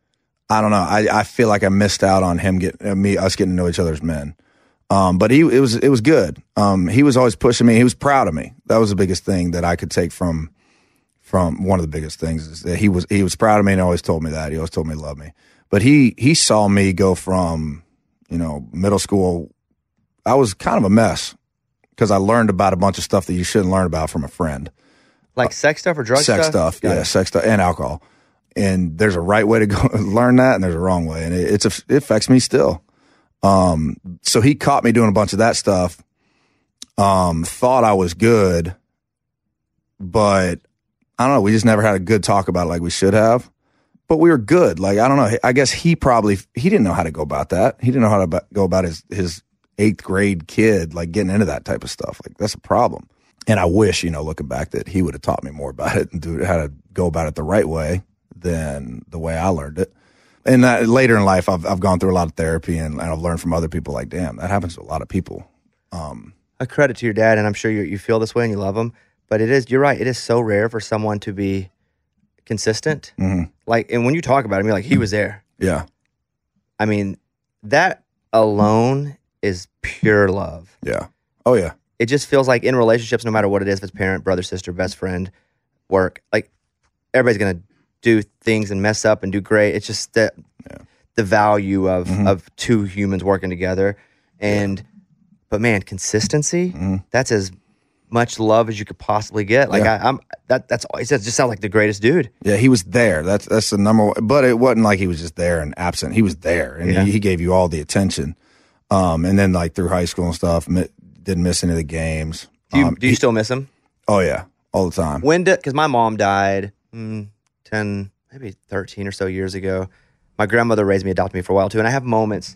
I don't know. I, I feel like I missed out on him getting uh, me us getting to know each other as men. Um, but he it was it was good. Um, he was always pushing me. He was proud of me. That was the biggest thing that I could take from from one of the biggest things is that he was he was proud of me and always told me that. He always told me he loved me. But he he saw me go from, you know, middle school. I was kind of a mess because I learned about a bunch of stuff that you shouldn't learn about from a friend. Like sex stuff or drug sex stuff? stuff, yeah, sex stuff and alcohol. And there's a right way to go learn that, and there's a wrong way, and it, it's a, it affects me still. Um, so he caught me doing a bunch of that stuff. Um, thought I was good, but I don't know. We just never had a good talk about it like we should have. But we were good. Like I don't know. I guess he probably he didn't know how to go about that. He didn't know how to go about his his eighth grade kid like getting into that type of stuff. Like that's a problem. And I wish, you know, looking back, that he would have taught me more about it and do how to go about it the right way than the way I learned it. And that, later in life, I've I've gone through a lot of therapy and, and I've learned from other people. Like, damn, that happens to a lot of people. Um, A credit to your dad, and I'm sure you you feel this way and you love him. But it is, you're right. It is so rare for someone to be consistent. Mm-hmm. Like, and when you talk about him, you're like, he was there. Yeah. I mean, that alone is pure love. Yeah. Oh yeah. It just feels like in relationships, no matter what it is, if it's parent, brother, sister, best friend, work, like everybody's gonna do things and mess up and do great. It's just the yeah. the value of mm-hmm. of two humans working together. And yeah. but man, consistency, mm-hmm. that's as much love as you could possibly get. Like yeah. I, I'm that that's it just sounds like the greatest dude. Yeah, he was there. That's that's the number one. But it wasn't like he was just there and absent. He was there, and yeah. he, he gave you all the attention. Um, and then like through high school and stuff, mi- didn't miss any of the games. Do you um, do you he, still miss him? Oh yeah, all the time. When did? Because my mom died mm, ten, maybe thirteen or so years ago. My grandmother raised me, adopted me for a while too, and I have moments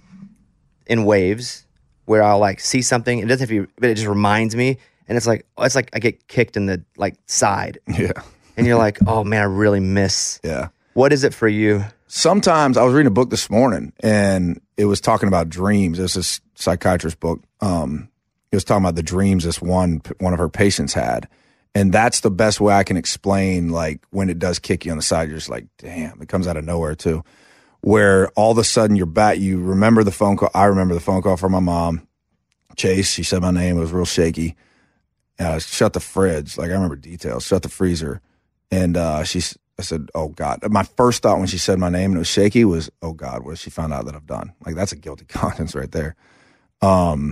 in waves where I'll like see something. It doesn't have to be, but it just reminds me. And it's like, it's like I get kicked in the like side. Yeah. And you're like, oh man, I really miss. Yeah. What is it for you? Sometimes I was reading a book this morning and it was talking about dreams. It was this psychiatrist book. Um, it was talking about the dreams this one, one of her patients had. And that's the best way I can explain, like when it does kick you on the side, you're just like, damn, it comes out of nowhere too. Where all of a sudden you're back, you remember the phone call. I remember the phone call from my mom, Chase. She said my name. It was real shaky. Uh, shut the fridge. Like I remember details. Shut the freezer. And uh, she, I said, oh God. My first thought when she said my name and it was shaky was, oh God, what has she found out that I've done? Like that's a guilty conscience right there. Um,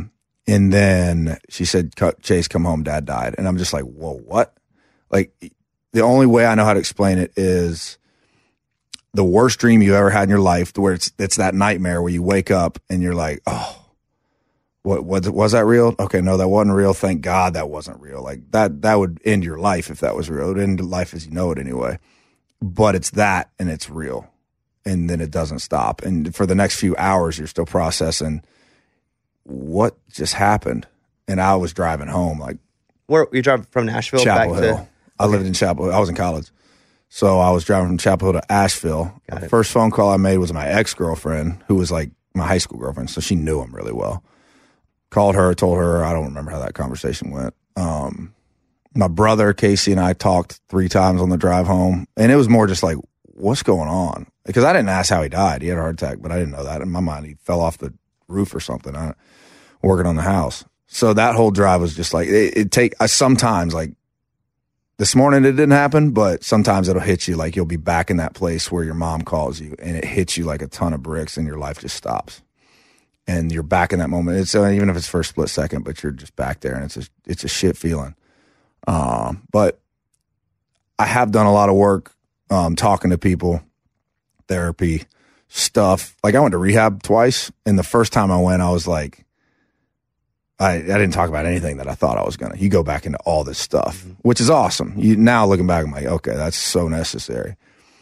And then she said, Chase, come home, Dad died. And I'm just like, whoa, what? Like, the only way I know how to explain it is the worst dream you ever had in your life, where it's it's that nightmare where you wake up and you're like, oh, what was was that real? Okay, no, that wasn't real. Thank God that wasn't real. Like that that would end your life if that was real. It would end life as you know it anyway. But it's that, and it's real, and then it doesn't stop. And for the next few hours, you're still processing what just happened. And I was driving home, like, where you drive from Nashville Chapel back Hill. to? I lived in Chapel. I was in college. So I was driving from Chapel Hill to Asheville. Got The it. first phone call I made was my ex-girlfriend, who was like my high school girlfriend, so she knew him really well. Called her, told her, I don't remember how that conversation went. Um, my brother, Casey, and I talked three times on the drive home, and it was more just like, what's going on? Because I didn't ask how he died. He had a heart attack, but I didn't know that. In my mind, he fell off the roof or something, I, working on the house. So that whole drive was just like, it, it take, I sometimes, like, this morning it didn't happen, but sometimes it'll hit you, like you'll be back in that place where your mom calls you, and it hits you like a ton of bricks, and your life just stops. And you're back in that moment. It's uh, even if it's for a split second, but you're just back there, and it's a, it's a shit feeling. Um, but I have done a lot of work, um, talking to people, therapy, stuff. Like I went to rehab twice, and the first time I went, I was like, I, I didn't talk about anything that I thought I was going to. You go back into all this stuff, mm-hmm. which is awesome. You now looking back, I'm like, okay, that's so necessary.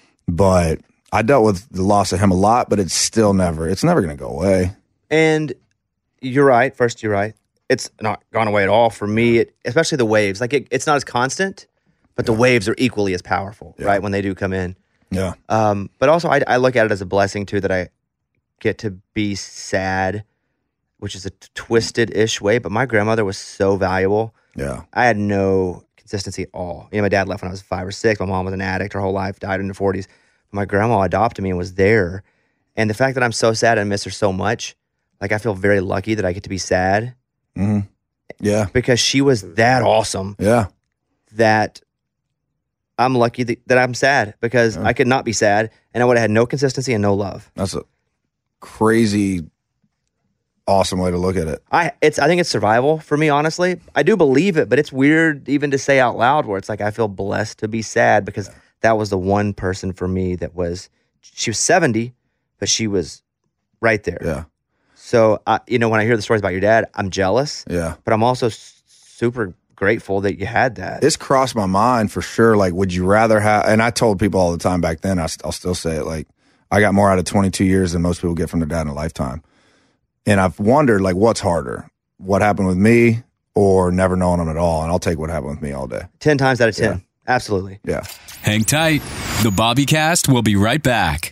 But I dealt with the loss of him a lot, but it's still never, it's never going to go away. And you're right. First, you're right. It's not gone away at all for me, it, especially the waves. Like it, it's not as constant, but yeah. the waves are equally as powerful, yeah. right, when they do come in. Yeah. Um, but also, I, I look at it as a blessing, too, that I get to be sad, which is a t- twisted-ish way, but my grandmother was so valuable. Yeah. I had no consistency at all. You know, my dad left when I was five or six. My mom was an addict her whole life, died in her forties. My grandma adopted me and was there. And the fact that I'm so sad and miss her so much, like I feel very lucky that I get to be sad. Mm-hmm. Yeah. Because she was that awesome. Yeah. That I'm lucky that, that I'm sad, because yeah. I could not be sad, and I would have had no consistency and no love. That's a crazy awesome way to look at it. I it's I think it's survival for me, honestly. I do believe it, but it's weird even to say out loud, where it's like I feel blessed to be sad, because that was the one person for me that was, she was seventy, but she was right there. Yeah. So, uh, you know, when I hear the stories about your dad, I'm jealous. Yeah. But I'm also s- super grateful that you had that. It's crossed my mind for sure. Like, would you rather have, and I told people all the time back then, I, I'll still say it, like, I got more out of twenty-two years than most people get from their dad in a lifetime. And I've wondered, like, what's harder? What happened with me or never knowing them at all? And I'll take what happened with me all day. ten times out of ten. Yeah. Absolutely. Yeah. Hang tight. The Bobbycast will be right back.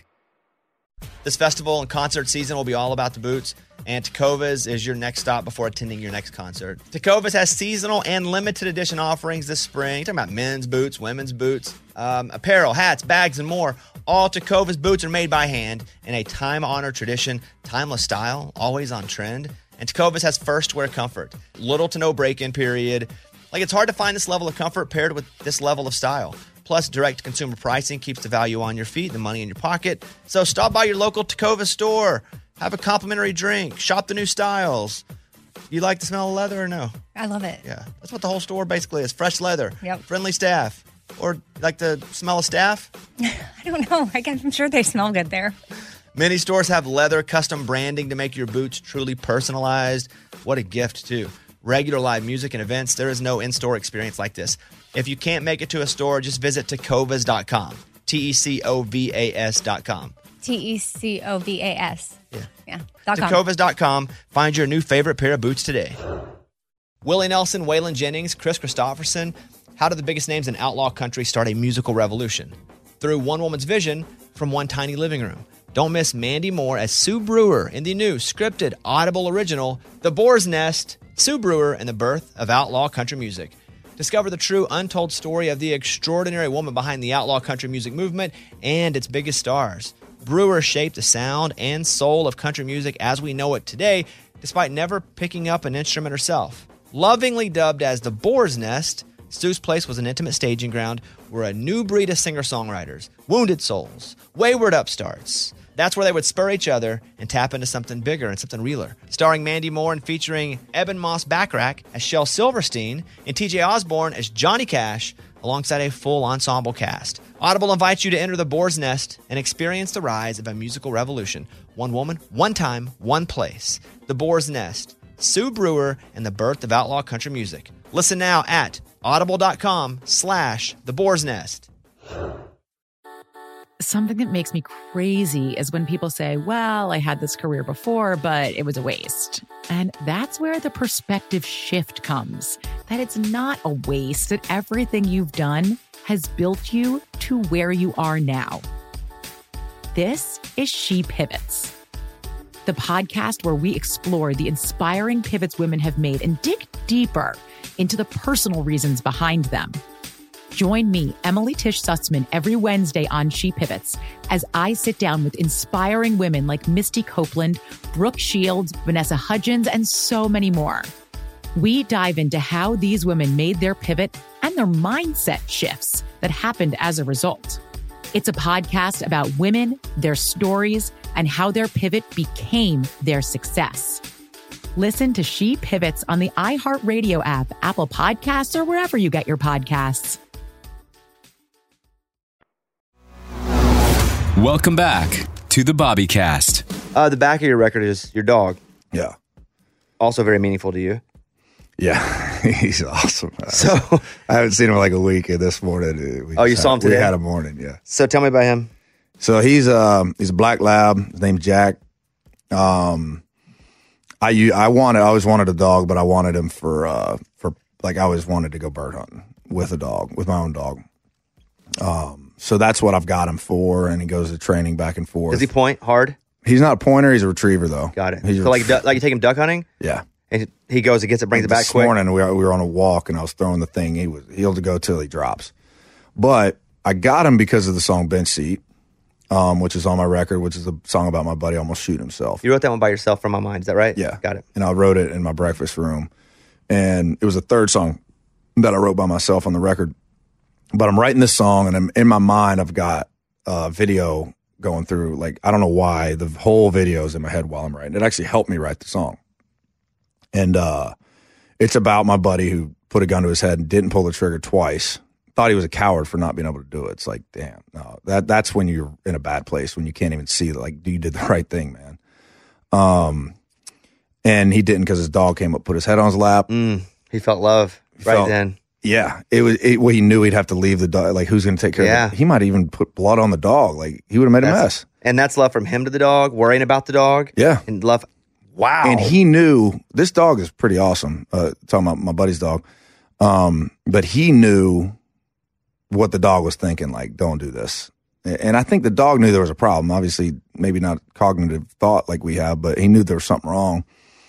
This festival and concert season will be all about the boots, and Tecovas is your next stop before attending your next concert. Tecovas has seasonal and limited edition offerings this spring. You're talking about men's boots, women's boots, um, apparel, hats, bags, and more. All Tecovas boots are made by hand in a time-honored tradition, timeless style, always on trend. And Tecovas has first-wear comfort, little to no break-in period. Like, it's hard to find this level of comfort paired with this level of style. Plus, direct consumer pricing keeps the value on your feet, the money in your pocket. So stop by your local Tecovas store. Have a complimentary drink. Shop the new styles. You like the smell of leather or no? I love it. Yeah. That's what the whole store basically is. Fresh leather. Yep. Friendly staff. Or like the smell of staff? I don't know. I guess I'm sure they smell good there. Many stores have leather custom branding to make your boots truly personalized. What a gift, too. Regular live music and events. There is no in-store experience like this. If you can't make it to a store, just visit tecovas dot com. T E C O V A S dot com. T E C O V A S. Yeah. Yeah. Dot com. tecovas dot com. Find your new favorite pair of boots today. Willie Nelson, Waylon Jennings, Chris Christopherson. How did the biggest names in outlaw country start a musical revolution? Through one woman's vision from one tiny living room. Don't miss Mandy Moore as Sue Brewer in the new scripted Audible original, The Boar's Nest, Sue Brewer and the Birth of Outlaw Country Music. Discover the true untold story of the extraordinary woman behind the outlaw country music movement and its biggest stars. Brewer shaped the sound and soul of country music as we know it today, despite never picking up an instrument herself. Lovingly dubbed as the Boar's Nest, Sue's place was an intimate staging ground where a new breed of singer-songwriters, wounded souls, wayward upstarts, That's where they would spur each other and tap into something bigger and something realer. Starring Mandy Moore and featuring Eben Moss Backrack as Shel Silverstein and T J Osborne as Johnny Cash, alongside a full ensemble cast. Audible invites you to enter the Boar's Nest and experience the rise of a musical revolution. One woman, one time, one place. The Boar's Nest, Sue Brewer, and the birth of outlaw country music. Listen now at audible.com slash the Boar's Nest. Something that makes me crazy is when people say, well, I had this career before, but it was a waste. And that's where the perspective shift comes, that it's not a waste, that everything you've done has built you to where you are now. This is She Pivots, the podcast where we explore the inspiring pivots women have made and dig deeper into the personal reasons behind them. Join me, Emily Tish Sussman, every Wednesday on She Pivots as I sit down with inspiring women like Misty Copeland, Brooke Shields, Vanessa Hudgens, and so many more. We dive into how these women made their pivot and their mindset shifts that happened as a result. It's a podcast about women, their stories, and how their pivot became their success. Listen to She Pivots on the iHeartRadio app, Apple Podcasts, or wherever you get your podcasts. Welcome back to the Bobbycast. Uh, the back of your record is your dog. Yeah. Also very meaningful to you. Yeah, he's awesome. So I haven't seen him in like a week, and this morning. We oh, you saw had, him today? We had a morning, yeah. So tell me about him. So he's um he's a black lab. His name's Jack. Um, I u- I wanted I always wanted a dog, but I wanted him for uh for like I always wanted to go bird hunting with a dog, with my own dog. Um. So that's what I've got him for, and he goes to training back and forth. Does he point hard? He's not a pointer. He's a retriever, though. Got it. He's so like, du- like you take him duck hunting? Yeah. And he goes and gets it, brings it back this quick? This morning, we were, we were on a walk, and I was throwing the thing. He was He'll go till he drops. But I got him because of the song Bench Seat, um, which is on my record, which is a song about my buddy almost shooting himself. You wrote that one by yourself from my mind. Is that right? Yeah. Got it. And I wrote it in my breakfast room. And it was the third song that I wrote by myself on the record. But I'm writing this song, and I'm, in my mind, I've got a video going through. Like, I don't know why. The whole video is in my head while I'm writing. It actually helped me write the song. And uh, it's about my buddy who put a gun to his head and didn't pull the trigger twice. Thought he was a coward for not being able to do it. It's like, damn, no. That, that's when you're in a bad place, when you can't even see, like, you did the right thing, man. Um, and he didn't because his dog came up, put his head on his lap. Mm, he felt love right felt, then. Yeah, it was. It, well, he knew he'd have to leave the dog. Like, who's going to take care yeah. of it? He might even put blood on the dog. Like, he would have made that's, a mess. And that's love from him to the dog, worrying about the dog. Yeah, and love. Wow. And he knew this dog is pretty awesome. Uh, talking about my buddy's dog, um, but he knew what the dog was thinking. Like, don't do this. And I think the dog knew there was a problem. Obviously, maybe not cognitive thought like we have, but he knew there was something wrong.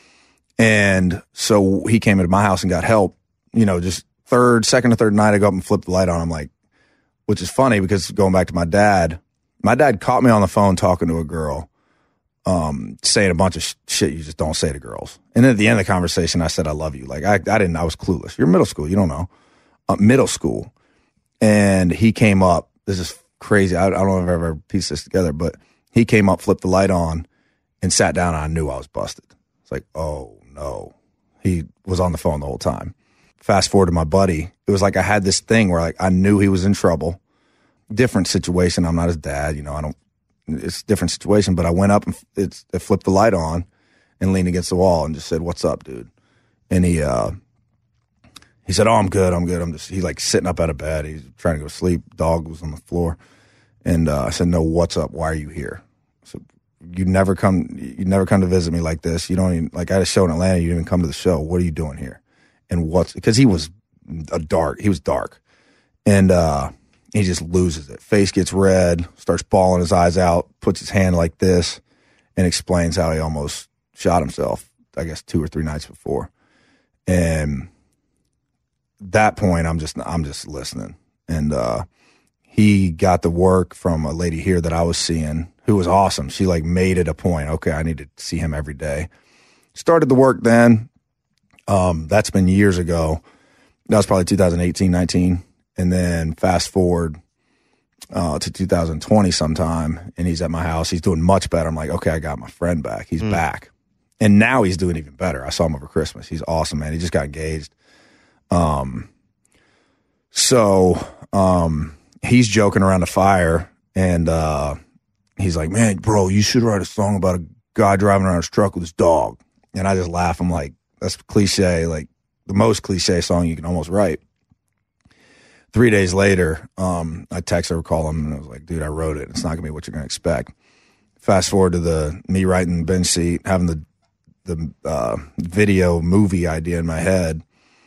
And so he came into my house and got help. You know, just. Third, second or third night, I go up and flip the light on. I'm like, which is funny because going back to my dad, my dad caught me on the phone talking to a girl, um, saying a bunch of sh- shit you just don't say to girls. And then at the end of the conversation, I said, I love you. Like, I, I didn't, I was clueless. You're middle school. You don't know. Uh, middle school. And he came up. This is crazy. I, I don't know if I've ever pieced this together, but he came up, flipped the light on, and sat down, and I knew I was busted. It's like, oh, no. He was on the phone the whole time. Fast forward to my buddy, it was like I had this thing where like I knew he was in trouble. Different situation. I'm not his dad, you know. I don't. It's a different situation. But I went up and it's, I flipped the light on and leaned against the wall and just said, "What's up, dude?" And he uh, he said, "Oh, I'm good. I'm good. I'm just." He's like sitting up out of bed. He's trying to go to sleep. Dog was on the floor, and uh, I said, "No, what's up? Why are you here?" So you never come. You never come to visit me like this. You don't even like. I had a show in Atlanta. You didn't even come to the show. What are you doing here? And what's because he was a dark, he was dark, and uh, he just loses it. Face gets red, starts bawling his eyes out, puts his hand like this, and explains how he almost shot himself. I guess two or three nights before, and that point, I'm just I'm just listening. And uh, he got the work from a lady here that I was seeing, who was awesome. She like made it a point. Okay, I need to see him every day. Started the work then. Um, that's been years ago. That was probably two thousand eighteen, nineteen. And then fast forward, uh, to two thousand twenty sometime, and he's at my house. He's doing much better. I'm like, okay, I got my friend back. He's mm. back. And now he's doing even better. I saw him over Christmas. He's awesome, man. He just got engaged. Um, so um, he's joking around the fire, and uh, he's like, man, bro, you should write a song about a guy driving around his truck with his dog. And I just laugh. I'm like, that's cliche, like the most cliche song you can almost write. Three days later, um, I text her, call him, and I was like, dude, I wrote it. It's not going to be what you're going to expect. Fast forward to the me writing the bench seat, having the the uh, video movie idea in my head.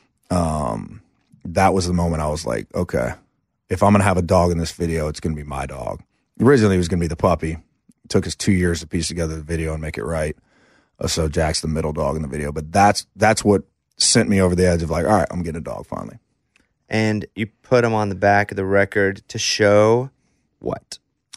Um, that was the moment I was like, okay, if I'm going to have a dog in this video, it's going to be my dog. Originally, it was going to be the puppy. It took us two years to piece together the video and make it right. Uh, so Jack's the middle dog in the video. But that's that's what sent me over the edge of like, all right, I'm getting a dog finally. And you put him on the back of the record to show what?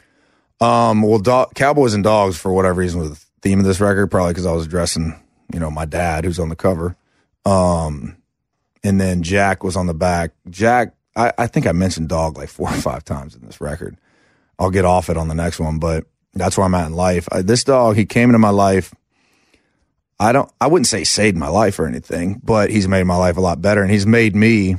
Um, well, do- Cowboys and Dogs, for whatever reason, was the theme of this record, probably because I was addressing, you know, my dad, who's on the cover. Um, and then Jack was on the back. Jack, I, I think I mentioned dog like four or five times in this record. I'll get off it on the next one, but that's where I'm at in life. I, this dog, he came into my life. I don't, I wouldn't say saved my life or anything, but he's made my life a lot better, and he's made me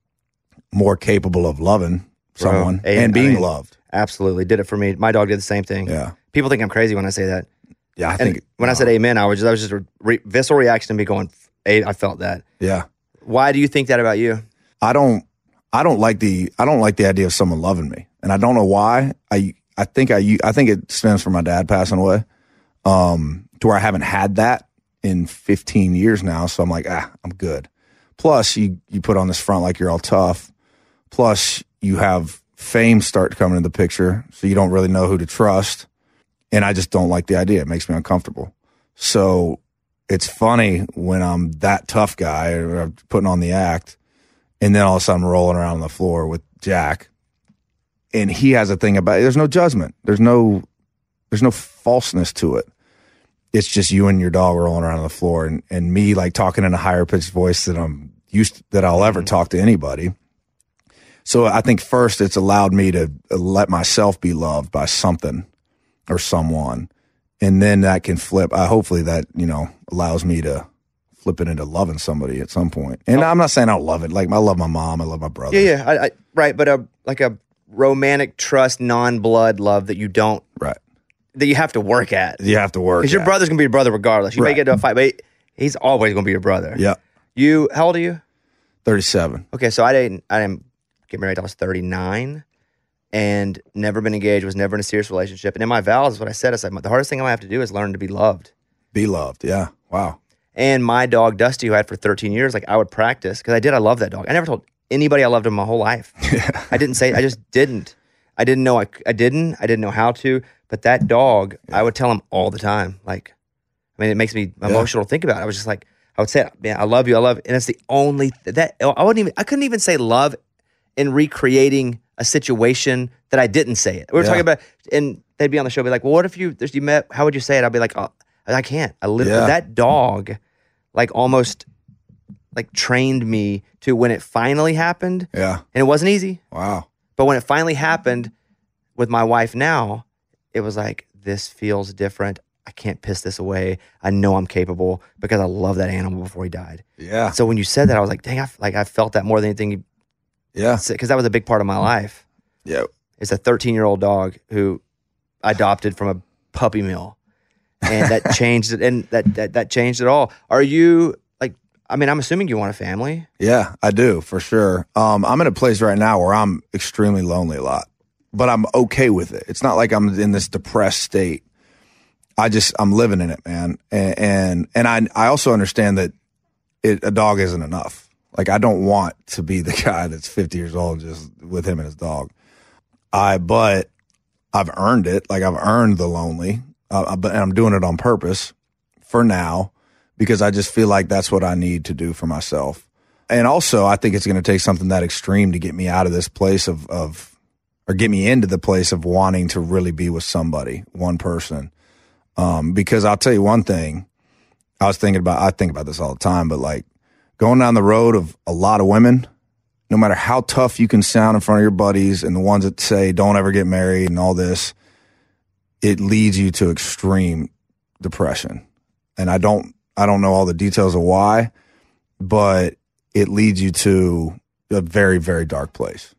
more capable of loving someone Bro, and being I mean, loved. Absolutely. Did it for me. My dog did the same thing. Yeah. People think I'm crazy when I say that. Yeah, I and think. When no. I said amen, I was just, I was just a re- visceral reaction to me going, I felt that. Yeah. Why do you think that about you? I don't, I don't like the, I don't like the idea of someone loving me. And I don't know why. I, I think I, I think it stems from my dad passing away, um, to where I haven't had that in fifteen years now. So I'm like, ah, I'm good. Plus you, you put on this front like you're all tough. Plus you have fame start to come into the picture, so you don't really know who to trust. And I just don't like the idea. It makes me uncomfortable. So it's funny when I'm that tough guy or putting on the act, and then all of a sudden I'm rolling around on the floor with Jack, and he has a thing about it. There's no judgment. There's no there's no falseness to it. It's just you and your dog rolling around on the floor, and, and me like talking in a higher pitched voice that I'm used to, that I'll ever talk to anybody. So I think first it's allowed me to let myself be loved by something or someone. And then that can flip. I hopefully that, you know, allows me to flip it into loving somebody at some point. And oh. I'm not saying I don't love it. Like I love my mom. I love my brother. Yeah, yeah. I, I, right. But a, like a romantic trust, non-blood love that you don't. Right. That you have to work at. You have to work Because your brother's going to be your brother regardless. You right. may get into a fight, but he's always going to be your brother. Yeah. You, how old are you? thirty-seven. Okay. So I didn't, I didn't. Get married, I was thirty-nine and never been engaged, was never in a serious relationship. And in my vows, what I said, I said, the hardest thing I'm going to have to do is learn to be loved. Be loved, yeah. Wow. And my dog, Dusty, who I had for thirteen years, like I would practice, because I did, I love that dog. I never told anybody I loved him my whole life. Yeah. I didn't say, I just didn't. I didn't know, I, I didn't, I didn't know how to, but that dog, yeah. I would tell him all the time. Like, I mean, it makes me emotional yeah. to think about it. I was just like, I would say, man, I love you, I love you. And it's the only, that, I wouldn't even, I couldn't even say love in recreating a situation that I didn't say it. We were yeah. talking about, and they'd be on the show, be like, well, what if you, there's, you met, how would you say it? I'd be like, oh, I can't. I literally, yeah. that dog, like almost like trained me to when it finally happened. Yeah. And it wasn't easy. Wow. But when it finally happened with my wife now, it was like, this feels different. I can't piss this away. I know I'm capable because I love that animal before he died. Yeah. So when you said that, I was like, dang, I, like I felt that more than anything. Yeah. Because that was a big part of my life. Yeah. It's a thirteen-year-old dog who I adopted from a puppy mill. And that changed it. And that, that that changed it all. Are you, like, I mean, I'm assuming you want a family. Yeah, I do, for sure. Um, I'm in a place right now where I'm extremely lonely a lot. But I'm okay with it. It's not like I'm in this depressed state. I just, I'm living in it, man. And and, and I I also understand that it, a dog isn't enough. Like, I don't want to be the guy that's fifty years old just with him and his dog. I, but I've earned it. Like, I've earned the lonely. Uh, but and I'm doing it on purpose for now because I just feel like that's what I need to do for myself. And also, I think it's going to take something that extreme to get me out of this place of, of, or get me into the place of wanting to really be with somebody, one person. Um, because I'll tell you one thing, I was thinking about, I think about this all the time, but like, going down the road of a lot of women no matter how tough you can sound in front of your buddies and the ones that say don't ever get married and all this, it leads you to extreme depression. And I don't, I don't know all the details of why, but it leads you to a very, very dark place.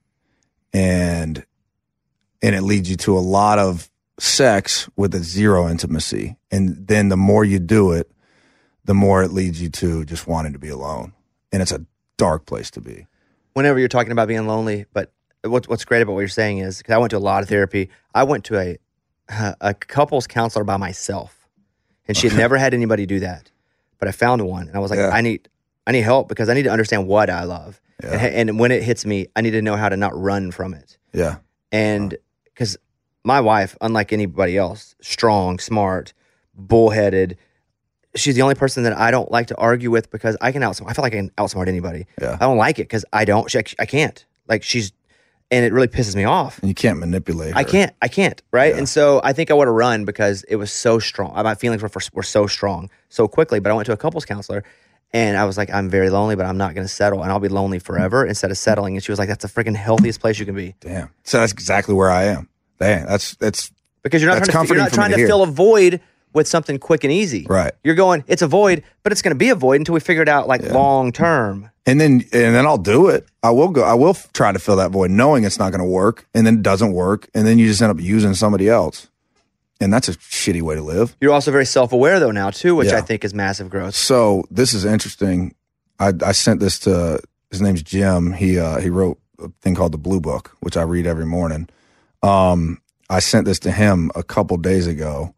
And, and it leads you to a lot of sex with a zero intimacy. And then the more you do it, the more it leads you to just wanting to be alone. And it's a dark place to be. Whenever you're talking about being lonely, but what, what's great about what you're saying is, because I went to a lot of therapy, I went to a a couples counselor by myself, and she had never had anybody do that. But I found one, and I was like, Yeah. I need I need help because I need to understand what I love. Yeah. And, and when it hits me, I need to know how to not run from it. Yeah. And because my wife, unlike anybody else, strong, smart, bullheaded, she's the only person that I don't like to argue with because I can outsmart. I feel like I can outsmart anybody. Yeah. I don't like it because I don't. She, I can't. Like she's, and it really pisses me off. And you can't manipulate her. I can't. I can't. Right. Yeah. And so I think I would have run because it was so strong. My feelings were, were so strong so quickly. But I went to a couples counselor, and I was like, I'm very lonely, but I'm not going to settle, and I'll be lonely forever instead of settling. And she was like, that's the freaking healthiest place you can be. Damn. So that's exactly where I am. Damn. That's that's Because you're not that's trying to, you're not comforting for me trying to to hear. fill a void with something quick and easy. Right. You're going, it's a void, but it's going to be a void until we figure it out like long term. And then and then I'll do it. I will go. I will f- try to fill that void, knowing it's not going to work, and then it doesn't work, and then you just end up using somebody else, and that's a shitty way to live. You're also very self aware though now too, which Yeah. I think is massive growth. So this is interesting. I, I sent this to his name's Jim. He uh, he wrote a thing called the Blue Book, which I read every morning. Um, I sent this to him a couple days ago,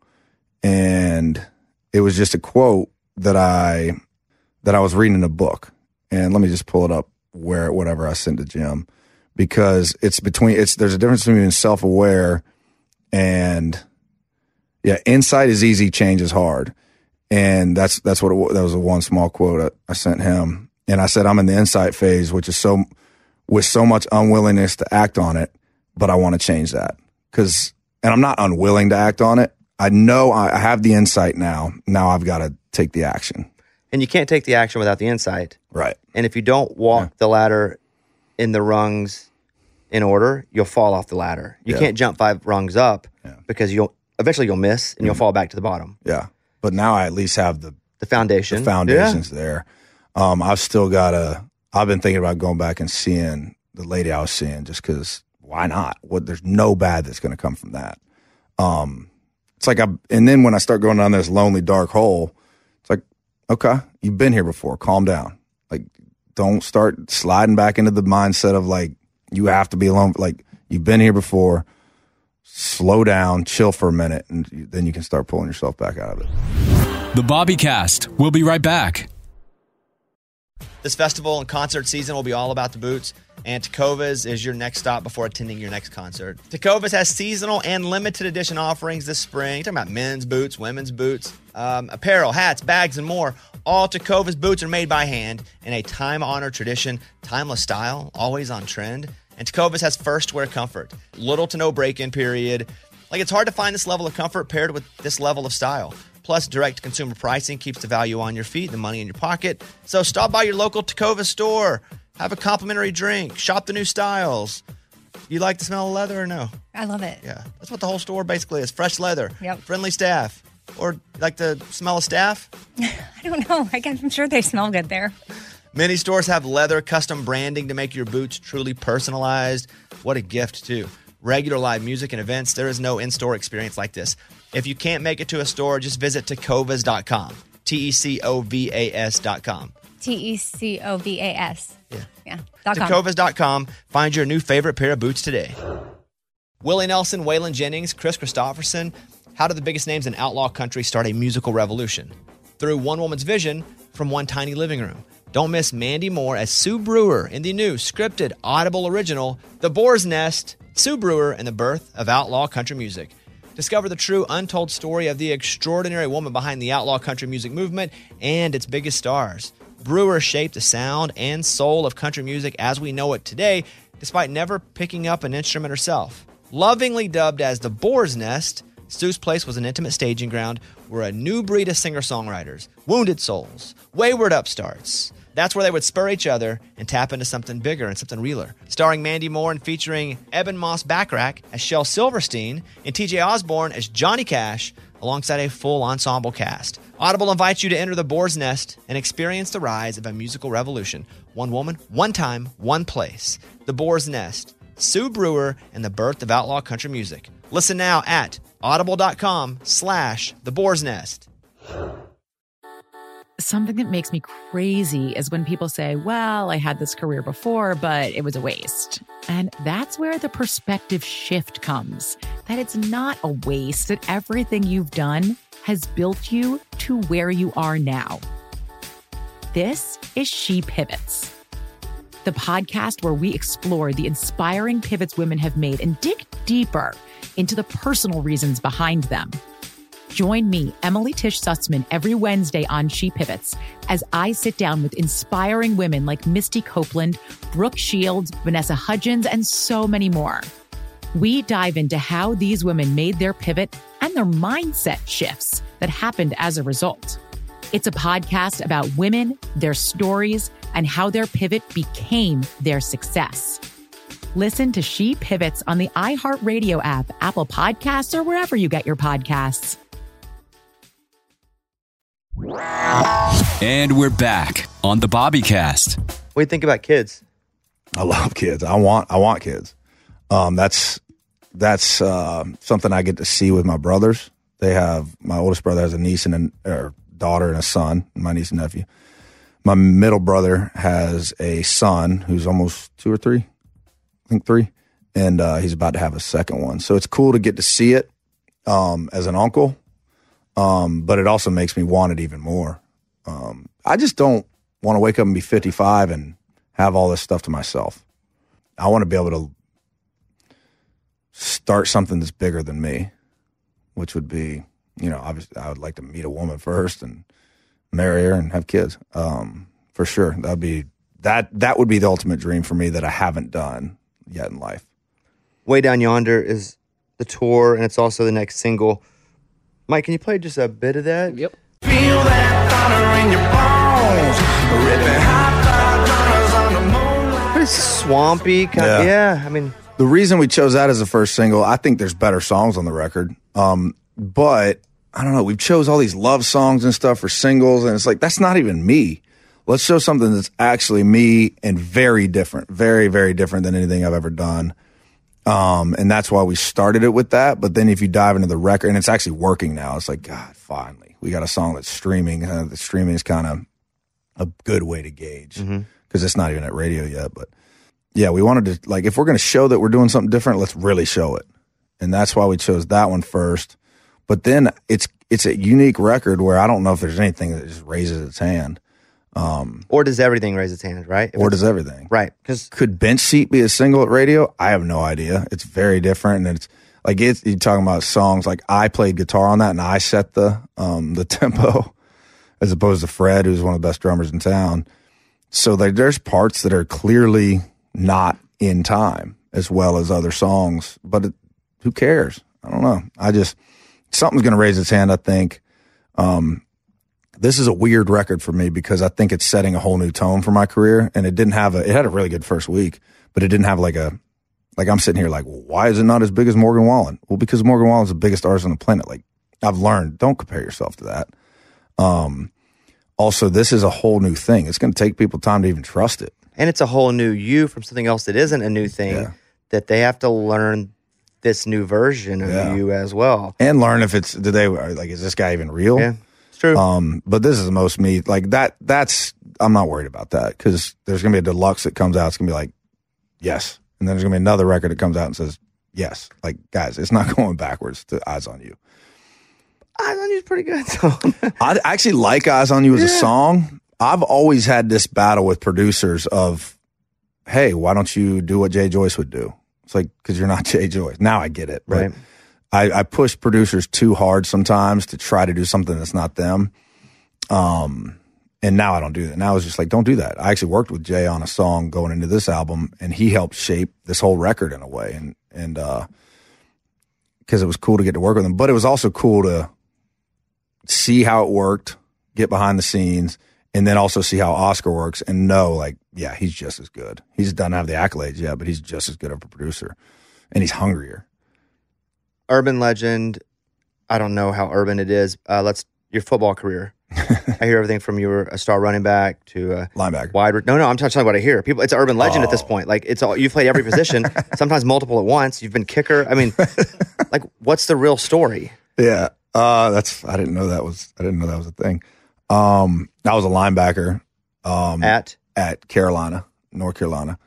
and it was just a quote that I that I was reading in a book. And let me just pull it up where whatever I sent to Jim, because it's between it's there's a difference between self-aware and yeah, insight is easy, change is hard. And that's that's what it was. That was a one small quote I, I sent him. And I said I'm in the insight phase, which is so with so much unwillingness to act on it, but I want to change that. Cuz and I'm not unwilling to act on it. I know I, I have the insight now. Now I've got to take the action. And you can't take the action without the insight. Right. And if you don't walk the ladder in the rungs in order, you'll fall off the ladder. You Yeah. can't jump five rungs up because you'll eventually you'll miss and you'll fall back to the bottom. Yeah. But now I at least have the The foundation. the foundations there. Um, I've still got to, I've been thinking about going back and seeing the lady I was seeing just because why not? What, there's no bad that's going to come from that. Um, it's like I, and then when I start going down this lonely, dark hole, it's like, okay, you've been here before. Calm down. Like, don't start sliding back into the mindset of like, you have to be alone. Like, you've been here before. Slow down, chill for a minute, and you- then you can start pulling yourself back out of it. The Bobbycast. We'll be right back. This festival and concert season will be all about the boots, and Tecovas is your next stop before attending your next concert. Tecovas has seasonal and limited edition offerings this spring. You're talking about men's boots, women's boots, um, apparel, hats, bags, and more. All Tecovas boots are made by hand in a time-honored tradition, timeless style, always on trend. And Tecovas has first wear comfort, little to no break-in period. Like, it's hard to find this level of comfort paired with this level of style. Plus, direct consumer pricing keeps the value on your feet, the money in your pocket. So stop by your local Tecova store, have a complimentary drink, shop the new styles. You like the smell of leather or no? I love it. Yeah, that's what the whole store basically is. Fresh leather, Yep. friendly staff, or like the smell of staff. I don't know. I guess I'm sure they smell good there. Many stores have leather custom branding to make your boots truly personalized. What a gift, too. Regular live music and events, there is no in-store experience like this. If you can't make it to a store, just visit tecovas dot com. T E C O V A S dot com. T E C O V A S. Yeah. Yeah. Dot com. tecovas dot com. Find your new favorite pair of boots today. Willie Nelson, Waylon Jennings, Chris Christopherson. How did the biggest names in outlaw country start a musical revolution? Through one woman's vision from one tiny living room. Don't miss Mandy Moore as Sue Brewer in the new scripted Audible original, The Boar's Nest, Sue Brewer and the Birth of Outlaw Country Music. Discover the true untold story of the extraordinary woman behind the outlaw country music movement and its biggest stars. Brewer shaped the sound and soul of country music as we know it today, despite never picking up an instrument herself. Lovingly dubbed as the Boar's Nest, Sue's Place was an intimate staging ground where a new breed of singer-songwriters, wounded souls, wayward upstarts, That's where they would spur each other and tap into something bigger and something realer. Starring Mandy Moore and featuring Eben Moss-Backrack as Shel Silverstein and T J Osborne as Johnny Cash, alongside a full ensemble cast. Audible invites you to enter the Boar's Nest and experience the rise of a musical revolution. One woman, one time, one place. The Boar's Nest, Sue Brewer, and the birth of outlaw country music. Listen now at audible.com slash the Boar's Nest. Something that makes me crazy is when people say, well, I had this career before, but it was a waste. And that's where the perspective shift comes, that it's not a waste, that everything you've done has built you to where you are now. This is She Pivots, the podcast where we explore the inspiring pivots women have made and dig deeper into the personal reasons behind them. Join me, Emily Tish Sussman, every Wednesday on She Pivots as I sit down with inspiring women like Misty Copeland, Brooke Shields, Vanessa Hudgens, and so many more. We dive into how these women made their pivot and their mindset shifts that happened as a result. It's a podcast about women, their stories, and how their pivot became their success. Listen to She Pivots on the iHeartRadio app, Apple Podcasts, or wherever you get your podcasts. And we're back on the Bobbycast. What do you think about kids? I love kids. I want I want kids. Um, that's that's uh, something I get to see with my brothers. They have my oldest brother has a niece and a or daughter and a son. My niece and nephew. My middle brother has a son who's almost two or three, I think three, and uh, he's about to have a second one. So it's cool to get to see it um, as an uncle. Um, but it also makes me want it even more. Um, I just don't want to wake up and be fifty-five and have all this stuff to myself. I want to be able to start something that's bigger than me, which would be, you know, obviously I would like to meet a woman first and marry her and have kids. Um, for sure. That'd be, that, that would be the ultimate dream for me that I haven't done yet in life. Way Down Yonder is the tour, and it's also the next single. Mike, can you play just a bit of that? Yep. Feel that thunder in your bones, ripping hot runners on the moonlight. Pretty swampy. Kind Yeah. of, yeah, I mean. The reason we chose that as the first single, I think there's better songs on the record. Um, but I don't know, we chose all these love songs and stuff for singles, and it's like, that's not even me. Let's show something that's actually me and very different, very, very different than anything I've ever done. Um, and that's why we started it with that. But then if you dive into the record, and it's actually working now, it's like, God, finally, we got a song that's streaming. Uh, the streaming is kind of a good way to gauge because mm-hmm. it's not even at radio yet. But yeah, we wanted to, like, if we're going to show that we're doing something different, let's really show it. And that's why we chose that one first. But then it's, it's a unique record where I don't know if there's anything that just raises its hand. Um, or does everything raise its hand, right? If or does everything. Right. Because could Bench Seat be a single at radio? I have no idea. It's very different. And it's like, it's, you're talking about songs like I played guitar on that and I set the, um, the tempo as opposed to Fred, who's one of the best drummers in town. So like, there's parts that are clearly not in time as well as other songs, but it, who cares? I don't know. I just, something's going to raise its hand, I think. Um, This is a weird record for me because I think it's setting a whole new tone for my career. And it didn't have a, it had a really good first week, but it didn't have like a, like I'm sitting here like, well, why is it not as big as Morgan Wallen? Well, because Morgan Wallen's the biggest artist on the planet. Like I've learned, don't compare yourself to that. Um, also, this is a whole new thing. It's going to take people time to even trust it. And it's a whole new you from something else that isn't a new thing, Yeah. that they have to learn this new version of Yeah. you as well. And learn if it's, do they, like, is this guy even real? Yeah. True. Um, but this is the most me, like that, that's, I'm not worried about that because there's going to be a deluxe that comes out. It's going to be like, yes. And then there's going to be another record that comes out and says, yes. Like, guys, it's not going backwards to Eyes on You. Eyes on You is pretty good. So. I actually like Eyes on You as Yeah. a song. I've always had this battle with producers of, hey, why don't you do what Jay Joyce would do? It's like, because you're not Jay Joyce. Now I get it. But Right. I, I push producers too hard sometimes to try to do something that's not them. Um, and now I don't do that. Now it's just like, don't do that. I actually worked with Jay on a song going into this album, and he helped shape this whole record in a way. And, and, uh, because it was cool to get to work with him, but it was also cool to see how it worked, get behind the scenes, and then also see how Oscar works and know, like, yeah, he's just as good. He just doesn't have the accolades yet, but he's just as good of a producer, and he's hungrier. Urban legend. I don't know how urban it is. Uh, let's your football career. I hear everything from you were a star running back to a linebacker. Wide. Re- no, no, I'm talking about what I hear. People, it's an urban legend oh. at this point. Like it's all you've played every position, sometimes multiple at once. You've been kicker. I mean, like, what's the real story? Yeah, uh, that's. I didn't know that was. I didn't know that was a thing. Um, I was a linebacker um, at at Carolina, North Carolina.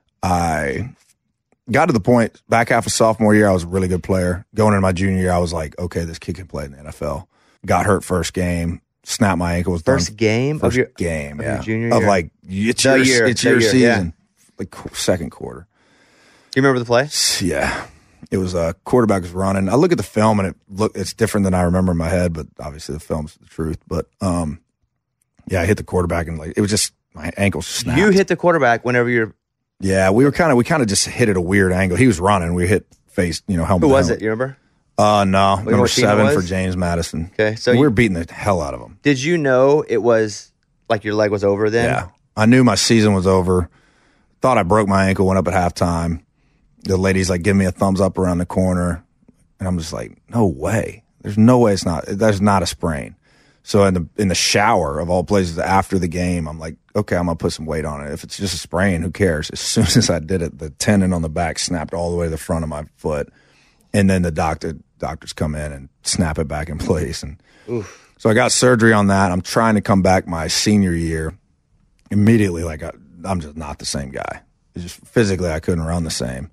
I got to the point back half of sophomore year. I was a really good player. Going into my junior year, I was like, okay, this kid can play in the N F L. Got hurt first game. Snapped my ankle. Was first done. game first of your game, of yeah. your junior year? Of year? like it's the your year, it's the your year, season, yeah. like second quarter. Do you remember the play? Yeah, it was a uh, quarterback was running. I look at the film and it look it's different than I remember in my head, but obviously the film's the truth. But um, yeah, I hit the quarterback and like it was just my ankle snapped. You hit the quarterback whenever you're. Yeah, we were kind of we kind of just hit at a weird angle. He was running. We hit face, you know, helmet. Who was helmet. it? You remember? Uh, no, like number seven for James Madison. Okay, so we you, were beating the hell out of him. Did you know it was like your leg was over then? Yeah, I knew my season was over. Thought I broke my ankle. Went up at halftime. The lady's like, "Give me a thumbs up around the corner," and I'm just like, "No way! There's no way it's not. There's not a sprain." So in the in the shower of all places after the game, I'm like, "Okay, I'm gonna put some weight on it. If it's just a sprain, who cares?" As soon as I did it, the tendon on the back snapped all the way to the front of my foot. And then the doctor doctors come in and snap it back in place. And Oof. So I got surgery on that. I'm trying to come back my senior year. Immediately, like, I, I'm just not the same guy. It's just physically, I couldn't run the same.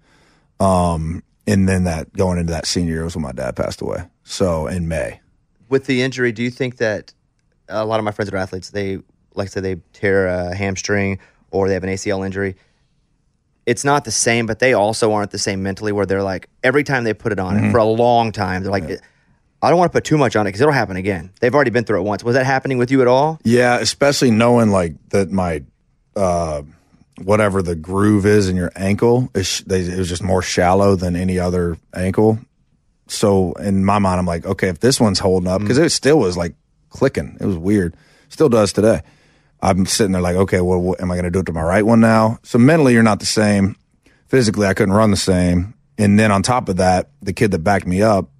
Um, and then that going into that senior year was when my dad passed away. So in May. With the injury, do you think that a lot of my friends that are athletes, they, like I said, they tear a hamstring or they have an A C L injury, it's not the same, but they also aren't the same mentally where they're like, every time they put it on mm-hmm. it for a long time, they're like, yeah. I don't want to put too much on it because it'll happen again. They've already been through it once. Was that happening with you at all? Yeah, especially knowing like that my, uh, whatever the groove is in your ankle, is, they, it was just more shallow than any other ankle. So in my mind, I'm like, okay, if this one's holding up, because mm-hmm. it still was like clicking. It was weird. Still does today. I'm sitting there like, okay, well, what, am I going to do it to my right one now? So mentally, you're not the same. Physically, I couldn't run the same. And then on top of that, the kid that backed me up,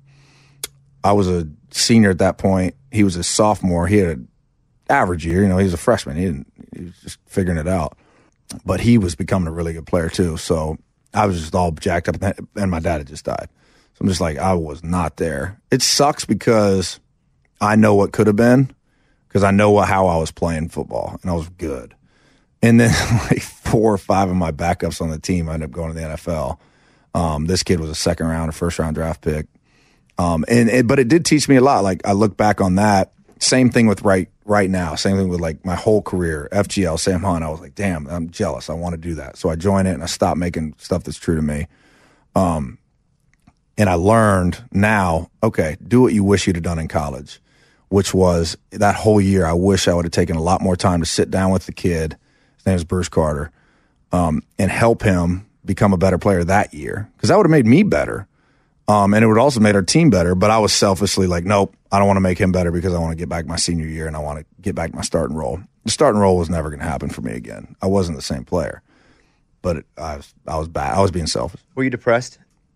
I was a senior at that point. He was a sophomore. He had an average year. You know, he was a freshman. He didn't. He was just figuring it out. But he was becoming a really good player too. So I was just all jacked up, and my dad had just died. So I'm just like, I was not there. It sucks because I know what could have been. Because I know how I was playing football, and I was good. And then like four or five of my backups on the team ended up going to the N F L. Um, this kid was a second round or first round draft pick. Um, and it, but it did teach me a lot. Like I look back on that. Same thing with right right now. Same thing with like my whole career. F G L, Sam Hunt. I was like, damn, I'm jealous. I want to do that. So I joined it and I stopped making stuff that's true to me. Um, and I learned now, okay, do what you wish you'd have done in college. Which was that whole year, I wish I would have taken a lot more time to sit down with the kid. His name is Bruce Carter, um, and help him become a better player that year. Because that would have made me better. Um, and it would also made our team better. But I was selfishly like, nope, I don't want to make him better because I want to get back my senior year and I want to get back my starting role. The starting role was never going to happen for me again. I wasn't the same player. But it, I was I was bad. I was being selfish. Were you depressed?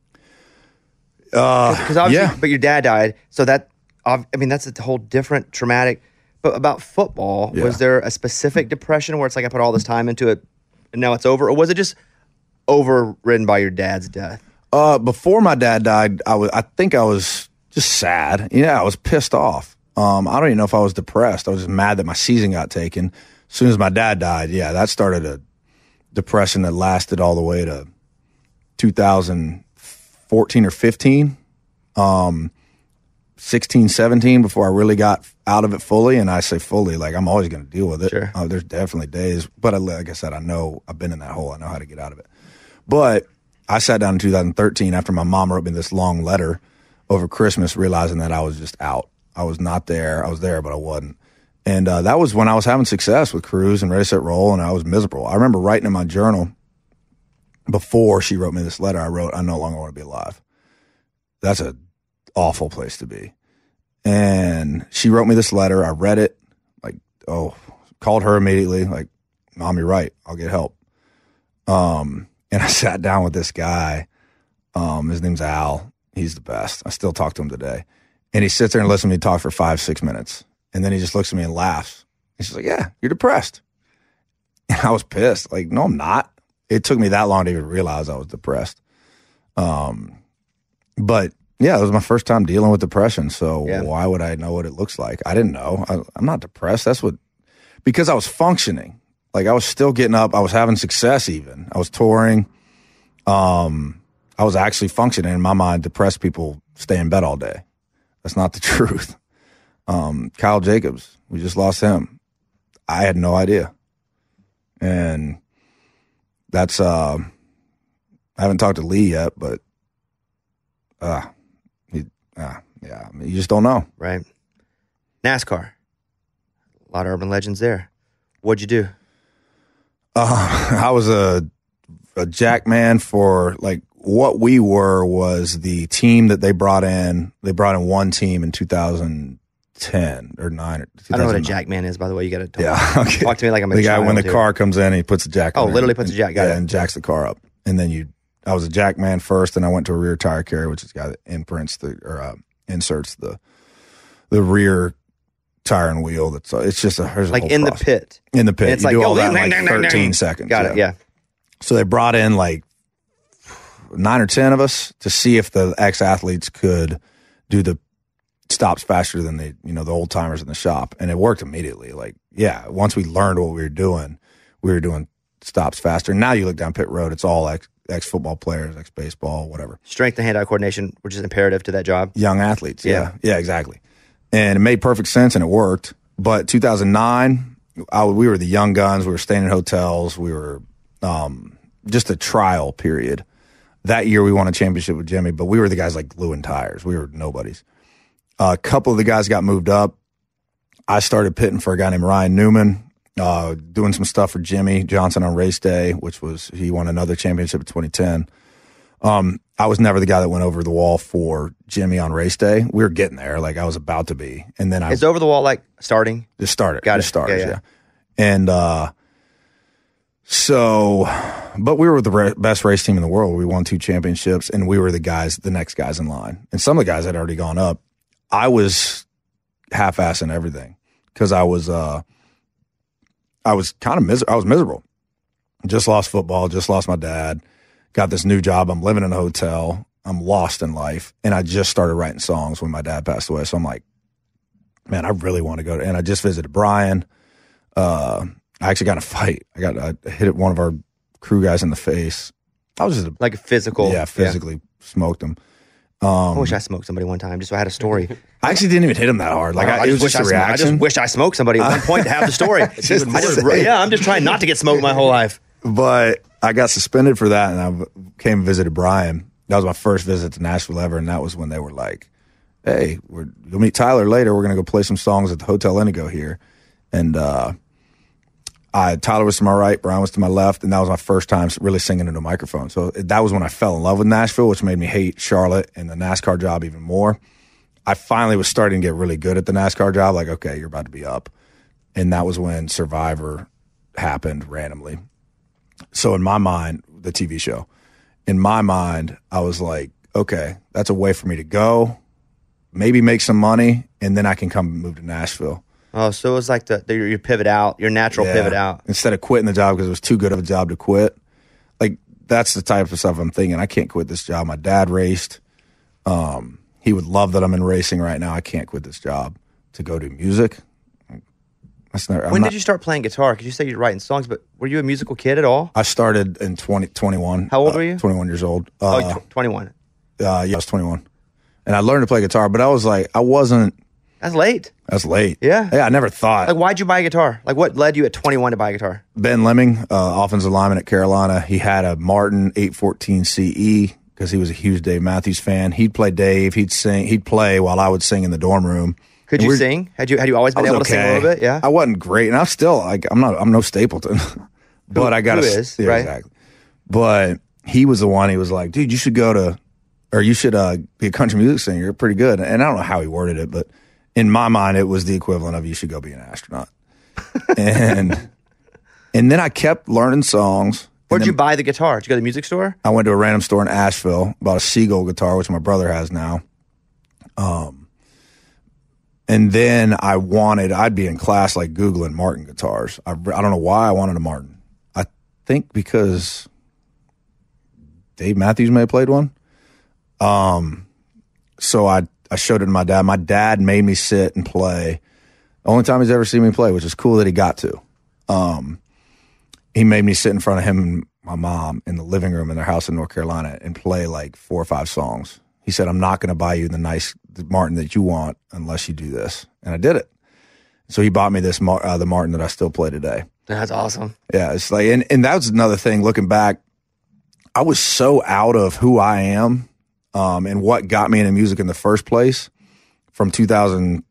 Uh, Because obviously, yeah. But your dad died. So that, I mean, that's a whole different traumatic. But about football, Yeah. was there a specific depression where it's like I put all this time into it and now it's over? Or was it just overridden by your dad's death? Uh, before my dad died, I was I think I was just sad. Yeah, I was pissed off. Um, I don't even know if I was depressed. I was just mad that my season got taken. As soon as my dad died, yeah, that started a depression that lasted all the way to two thousand fourteen or fifteen. Um, sixteen, seventeen before I really got out of it fully. And I say fully, like I'm always going to deal with it. Sure. Uh, there's definitely days, but I, like I said, I know I've been in that hole. I know how to get out of it. But I sat down in two thousand thirteen after my mom wrote me this long letter over Christmas, realizing that I was just out. I was not there. I was there, but I wasn't. And uh, that was when I was having success with Cruise and Ready, Set, Roll, and I was miserable. I remember writing in my journal before she wrote me this letter, I wrote, I no longer want to be alive. That's an awful place to be. And she wrote me this letter. I read it like, oh, called her immediately, like, Mom, you're right. I'll get help. Um, and I sat down with this guy. Um, his name's Al. He's the best. I still talk to him today. And he sits there and listens to me talk for five, six minutes. And then he just looks at me and laughs. He's just like, yeah, you're depressed. And I was pissed. Like, no, I'm not. It took me that long to even realize I was depressed. Um, but yeah, it was my first time dealing with depression. So yeah. Why would I know what it looks like? I didn't know. I, I'm not depressed. That's what, because I was functioning. Like I was still getting up. I was having success even. I was touring. Um, I was actually functioning. In my mind, depressed people stay in bed all day. That's not the truth. Um, Kyle Jacobs, we just lost him. I had no idea. And that's, uh, I haven't talked to Lee yet, but, uh, he, uh yeah, I mean, you just don't know. Right. NASCAR. A lot of urban legends there. What'd you do? Uh, I was a, a jack man for, like, what we were was the team that they brought in. They brought in one team in two thousand ten or nine. Or I don't know what a jack man is, by the way. You got to talk, yeah, okay. talk to me like I'm a the guy child when the here. car comes in, he puts a jack. Oh, in literally and, puts a jack. Got yeah, it. and jacks the car up, and then you. I was a jack man first, and I went to a rear tire carrier, which is the guy that imprints the or uh, inserts the the rear tire and wheel. That's uh, it's just a there's a like whole in process. the pit. In the pit, and it's you like do yo, all that dang, in like dang, dang, thirteen dang. seconds. Got it. Yeah. So they brought in like nine or ten of us to see if the ex athletes could do the stops faster than they, you know, the old timers in the shop, and it worked immediately. Like, yeah, once we learned what we were doing, we were doing stops faster. Now you look down pit road, it's all ex ex football players, ex baseball, whatever. Strength and hand-eye coordination, which is imperative to that job. Young athletes, yeah, yeah, yeah, exactly. And it made perfect sense, and it worked. But two thousand nine, I, we were the young guns. We were staying in hotels. We were um, just a trial period. That year, we won a championship with Jimmy, but we were the guys like gluing tires. We were nobodies. Uh, a couple of the guys got moved up. I started pitting for a guy named Ryan Newman, uh, doing some stuff for Jimmy Johnson on race day, which was, he won another championship in twenty ten. Um, I was never the guy that went over the wall for Jimmy on race day. We were getting there. Like I was about to be. And then I. It's over the wall, like starting? Just started. Got just it. started, yeah, yeah. yeah. And, uh, so, but we were the ra- best race team in the world. We won two championships, and we were the guys, the next guys in line. And some of the guys had already gone up. I was half-assing everything because I was, uh, I was kind of miserable. I was miserable. Just lost football. Just lost my dad. Got this new job. I'm living in a hotel. I'm lost in life, and I just started writing songs when my dad passed away. So I'm like, man, I really want to go to. And I just visited Brian. Uh, I actually got in a fight. I got I hit one of our crew guys in the face. I was just a, like a physical. Yeah, physically yeah. smoked him. Um, I wish I smoked somebody one time just so I had a story. I actually didn't even hit him that hard. Like oh, I, I it was just just a I reaction. I just wish I smoked somebody at one point to have the story. just I just, yeah, I'm just trying not to get smoked my whole life. But I got suspended for that, and I came and visited Brian. That was my first visit to Nashville ever, and that was when they were like, "Hey, we're, you'll meet Tyler later. We're gonna go play some songs at the Hotel Indigo here." And uh, I Tyler was to my right, Brian was to my left, and that was my first time really singing into a microphone. So that was when I fell in love with Nashville, which made me hate Charlotte and the NASCAR job even more. I finally was starting to get really good at the NASCAR job. Like, okay, you're about to be up, and that was when Survivor happened randomly. So in my mind, the T V show, in my mind, I was like, okay, that's a way for me to go, maybe make some money, and then I can come move to Nashville. Oh, so it was like the, the your pivot out, your natural yeah. pivot out. Instead of quitting the job because it was too good of a job to quit. Like, that's the type of stuff I'm thinking. I can't quit this job. My dad raced. Um, he would love that I'm in racing right now. I can't quit this job to go do music. That's never, when not, did you start playing guitar? Because you say you're writing songs, but were you a musical kid at all? I started in twenty, twenty-one. How old uh, were you? twenty-one years old. Uh, oh, tw- twenty-one. Uh, yeah, I was twenty-one. And I learned to play guitar, but I was like, I wasn't. That's late. That's late. Yeah. Yeah, I never thought. Like, why'd you buy a guitar? Like, what led you at twenty-one to buy a guitar? Ben Lemming, uh, offensive lineman at Carolina, he had a Martin eight fourteen C E because he was a huge Dave Matthews fan. He'd play Dave. He'd sing. He'd play while I would sing in the dorm room. Could you sing? Had you had you always been able okay. to sing a little bit? Yeah. I wasn't great, and I'm still like I'm not. I'm no Stapleton, but who, I got who a, is yeah, right. Exactly. But he was the one. He was like, dude, you should go to, or you should uh, be a country music singer. You're pretty good. And I don't know how he worded it, but in my mind, it was the equivalent of you should go be an astronaut. and and then I kept learning songs. Where'd then, you buy the guitar? Did you go to the music store? I went to a random store in Asheville, bought a Seagull guitar, which my brother has now. Um, and then I wanted, I'd be in class like Googling Martin guitars. I, I don't know why I wanted a Martin. I think because Dave Matthews may have played one. Um, so I, I showed it to my dad. My dad made me sit and play. The only time he's ever seen me play, which is cool that he got to. Um, he made me sit in front of him and my mom in the living room in their house in North Carolina and play like four or five songs. He said, I'm not going to buy you the nice Martin that you want unless you do this. And I did it. So he bought me this, uh, the Martin that I still play today. That's awesome. Yeah. It's like, and, and that was another thing looking back. I was so out of who I am, um, and what got me into music in the first place from two thousand,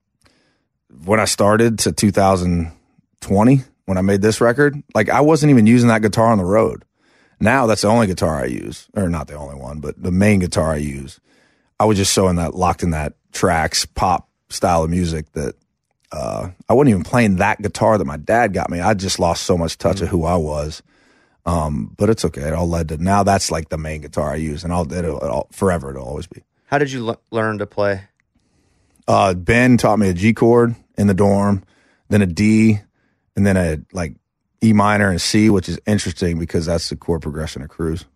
when I started to two thousand twenty, when I made this record. Like I wasn't even using that guitar on the road. Now that's the only guitar I use, or not the only one, but the main guitar I use. I was just so in that, locked in that tracks, pop style of music that uh, I wasn't even playing that guitar that my dad got me. I just lost so much touch mm-hmm. of who I was. Um, but it's okay. It all led to, now that's like the main guitar I use, and I'll, it'll, it'll forever, it'll always be. How did you l- learn to play? Uh, Ben taught me a G chord in the dorm, then a D, and then a like E minor and C, which is interesting because that's the chord progression of Cruise.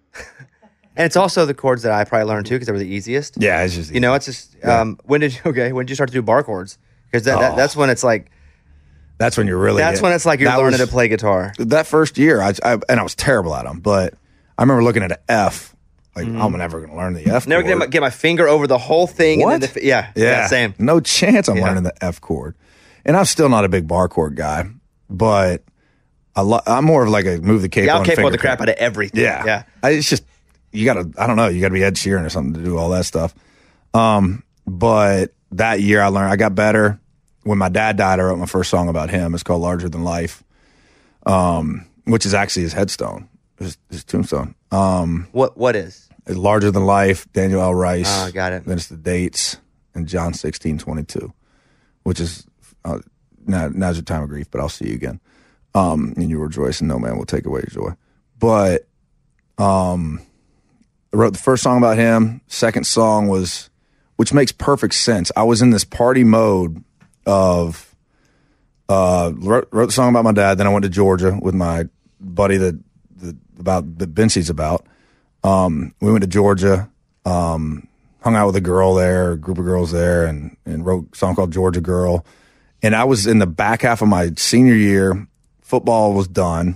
And it's also the chords that I probably learned too because they were the easiest. Yeah, it's just you know, it's just yeah. um, when did you okay? When did you start to do bar chords? Because that, oh. that, that's when it's like that's when you're really that's getting, when it's like you're learning was, to play guitar. That first year, I, I and I was terrible at them, but I remember looking at an F. Like mm. I'm never going to learn the F. Never chord. Get, my, get my finger over the whole thing. What? And then the, yeah, yeah, yeah, same. No chance I'm yeah. learning the F chord. And I'm still not a big bar chord guy, but I lo- I'm more of like a move the capo. Yeah, I'll and capo finger the crap pick. out of everything. Yeah, yeah. I, it's just you got to. I don't know. You got to be Ed Sheeran or something to do all that stuff. Um, but that year I learned. I got better. When my dad died, I wrote my first song about him. It's called "Larger Than Life," um, which is actually his headstone, his, his tombstone. Um, what what is? It's "Larger Than Life," Daniel L. Rice. Oh, I got it. Then it's the dates and John sixteen twenty-two, which is uh, now now's your time of grief, but I'll see you again. Um, and you rejoice, and no man will take away your joy. But um, I wrote the first song about him. Second song was, which makes perfect sense. I was in this party mode of uh, wrote, wrote the song about my dad. Then I went to Georgia with my buddy that, that about that Bensie's about. Um, we went to Georgia, um, hung out with a girl there, a group of girls there, and and wrote a song called Georgia Girl. And I was in the back half of my senior year. Football was done,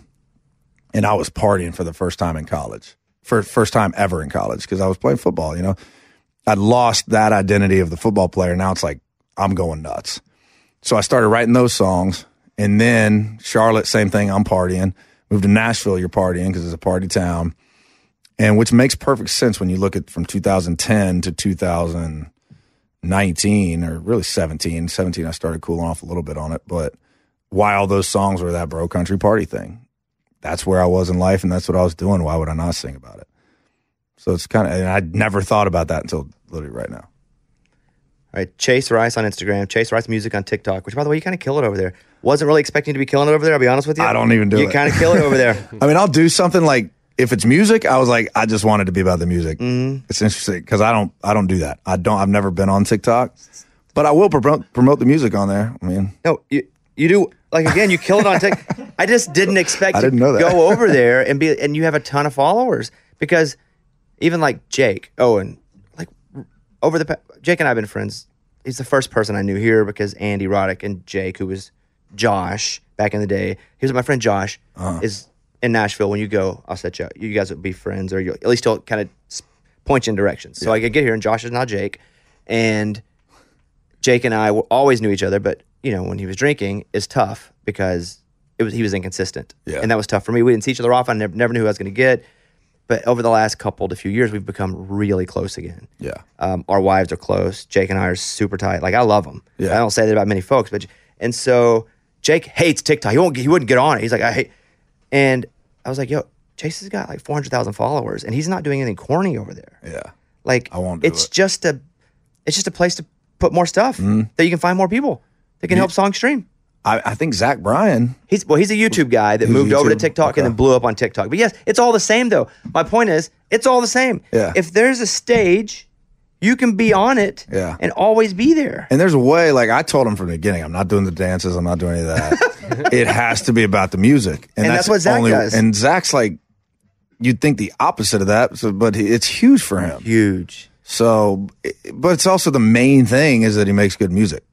and I was partying for the first time in college, for first time ever in college, because I was playing football. You know, I'd lost that identity of the football player. Now it's like I'm going nuts. So I started writing those songs, and then Charlotte, same thing. I'm partying. Moved to Nashville, you're partying because it's a party town, and which makes perfect sense when you look at from two thousand ten to two thousand nineteen, or really seventeen. seventeen, I started cooling off a little bit on it, but why all those songs were that bro country party thing. That's where I was in life, and that's what I was doing. Why would I not sing about it? So it's kind of, and I'd never thought about that until literally right now. All right, Chase Rice on Instagram, Chase Rice Music on TikTok, which, by the way, you kind of kill it over there. Wasn't really expecting to be killing it over there, I'll be honest with you. I don't even do you it. You kind of kill it over there. I mean, I'll do something like, if it's music, I was like, I just wanted to be about the music. Mm-hmm. It's interesting because I don't, I don't do that. I don't. I've never been on TikTok, but I will promote promote the music on there. I mean, no, you you do like again. You kill it on TikTok. I just didn't expect I to didn't know that. go over there and be, and you have a ton of followers because even like Jake Owen, like over the Jake and I have been friends. He's the first person I knew here because Andy Roddick and Jake, who was Josh back in the day, he was my friend Josh, uh-huh. is. In Nashville, when you go, I'll set you up. You guys will be friends, or you'll, at least he'll kind of point you in directions. So yeah. I could get here, and Josh is now Jake. And Jake and I always knew each other, but, you know, when he was drinking, it's tough because it was he was inconsistent. Yeah. And that was tough for me. We didn't see each other often. I never, never knew who I was going to get. But over the last couple to few years, we've become really close again. Yeah. Um, our wives are close. Jake and I are super tight. Like, I love them. Yeah. I don't say that about many folks. but And so Jake hates TikTok. He won't. He wouldn't get on it. He's like, I hate. And I was like, yo, Chase has got like four hundred thousand followers, and he's not doing anything corny over there. Yeah. Like, I won't do it's it. just a, it's just a place to put more stuff Mm-hmm. that you can find more people that can You- help songs stream. I, I think Zach Bryan. He's well, he's a YouTube guy that He's moved over to YouTube? TikTok Okay. and then blew up on TikTok. But yes, it's all the same though. My point is, it's all the same. Yeah. If there's a stage, you can be on it Yeah. and always be there. And there's a way, like I told him from the beginning, I'm not doing the dances, I'm not doing any of that. It has to be about the music. And that's what Zach does. And Zach's like, you'd think the opposite of that, so, but he, it's huge for him. Huge. So, it- but it's also the main thing is that he makes good music.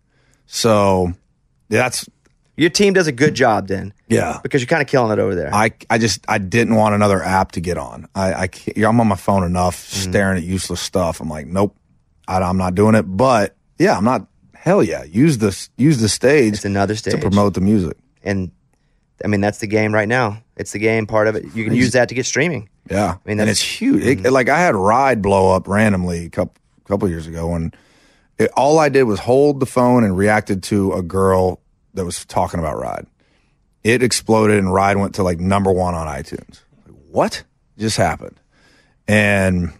So that's, Your team does a good job then. yeah. Because you're kind of killing it over there. I, I just I didn't want another app to get on. I, I can't, I'm on my phone enough Mm-hmm. staring at useless stuff. I'm like, nope, I, I'm not doing it. But yeah, I'm not. Hell yeah, use this use the stage. It's another stage. to promote the music. And I mean, that's the game right now. It's the game part of it. You can use that to get streaming. Yeah, I mean, and that's- it's huge. It- like I had Ride blow up randomly a couple couple years ago, and it, all I did was hold the phone and reacted to a girl that was talking about Ride. It exploded, and Ride went to like number one on iTunes. Like, what just happened? And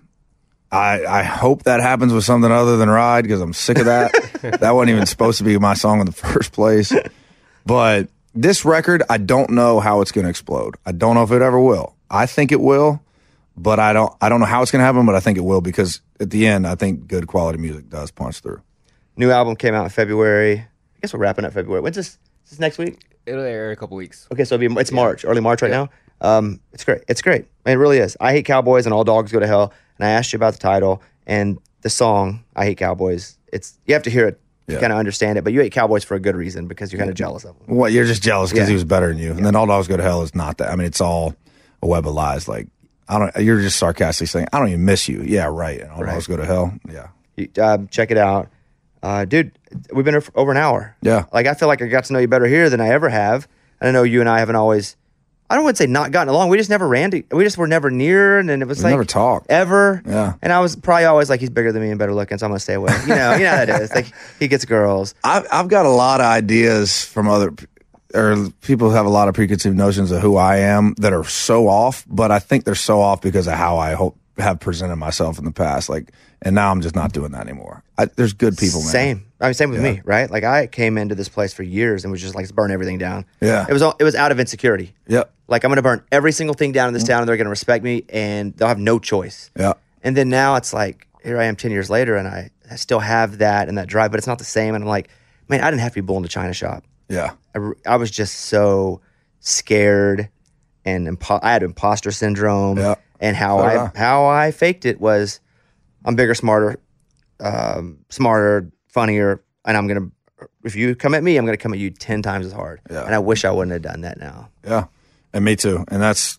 I I hope that happens with something other than Ride because I'm sick of that. That wasn't even supposed to be my song in the first place. But this record, I don't know how it's going to explode. I don't know if it ever will. I think it will, but I don't. I don't know how it's going to happen. But I think it will because at the end, I think good quality music does punch through. New album came out in February. I guess we're wrapping up February. When's this? Is this next week? It'll air in a couple weeks. Okay, so it'll be, it's March, early March right now. Um, it's great. It's great. It really is. I Hate Cowboys and All Dogs Go to Hell. And I asked you about the title and the song, I Hate Cowboys. It's you have to hear it to Yeah. kind of understand it, but you hate Cowboys for a good reason because you're kind of jealous of them. What, you're just jealous because Yeah. he was better than you, and then All Dogs Go to Hell is not that. I mean, it's all a web of lies. Like I don't. You're just sarcastically saying I don't even miss you. Yeah, right. And All Right. Dogs Go to Hell. Yeah, You, uh, check it out. Uh, dude, we've been here for over an hour. Yeah. Like, I feel like I got to know you better here than I ever have. And I know you and I haven't always, I don't want to say not gotten along. We just never ran to, we just were never near. And then it was we like, never talked. ever. Yeah. And I was probably always like, he's bigger than me and better looking, so I'm going to stay away. You know, you know how it is. Like, he gets girls. I've I've got a lot of ideas from other, or people have a lot of preconceived notions of who I am that are so off, but I think they're so off because of how I hope have presented myself in the past. Like, and now I'm just not doing that anymore. I, there's good people, man. Same. I mean, same with Yeah. me, right? Like, I came into this place for years and was just like, let's burn everything down. Yeah. It was all, it was out of insecurity. Yep. Like, I'm going to burn every single thing down in this town and they're going to respect me and they'll have no choice. Yeah. And then now it's like, here I am ten years later and I, I still have that and that drive, but it's not the same. And I'm like, man, I didn't have to be bull in the China shop. Yeah. I, r- I was just so scared and impo- I had imposter syndrome. Yeah. And how So I did I. how I faked it was I'm bigger, smarter, um, smarter, funnier, and I'm gonna. If you come at me, I'm gonna come at you ten times as hard. Yeah. And I wish I wouldn't have done that now. Yeah. And me too. And that's,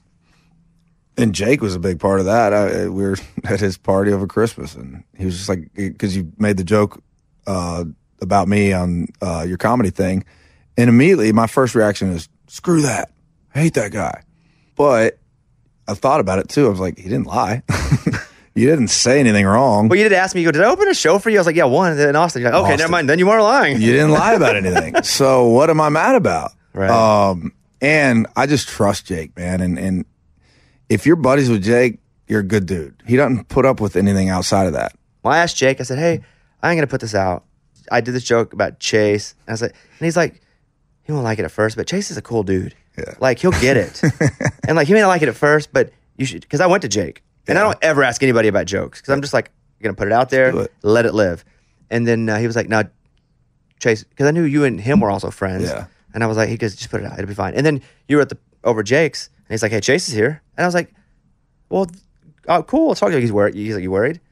and Jake was a big part of that. I, we were at his party over Christmas and he was just like, because you made the joke uh, about me on uh, your comedy thing. And immediately my first reaction is, screw that. I hate that guy. But I thought about it too. I was like, he didn't lie. You didn't say anything wrong. Well, you did ask me. You go, did I open a show for you? I was like, yeah, one. And then Austin, you're like, okay, Austin. never mind. Then you weren't lying. You didn't lie about anything. So what am I mad about? Right. Um, and I just trust Jake, man. And, and if you're buddies with Jake, you're a good dude. He doesn't put up with anything outside of that. Well, I asked Jake. I said, hey, I ain't gonna put this out. I did this joke about Chase. And I was like, and he's like, he won't like it at first, but Chase is a cool dude. Yeah. Like, he'll get it. And like, he may not like it at first, but you should, because I went to Jake. And I don't ever ask anybody about jokes because I'm just like, you're going to put it out there, do it. let it live. And then uh, he was like, no, Chase, because I knew you and him were also friends. Yeah. And I was like, he goes, just put it out. It'll be fine. And then you were at the, over Jake's and he's like, hey, Chase is here. And I was like, well, oh, cool. Let's talk to you. He's worried. He's like, you worried?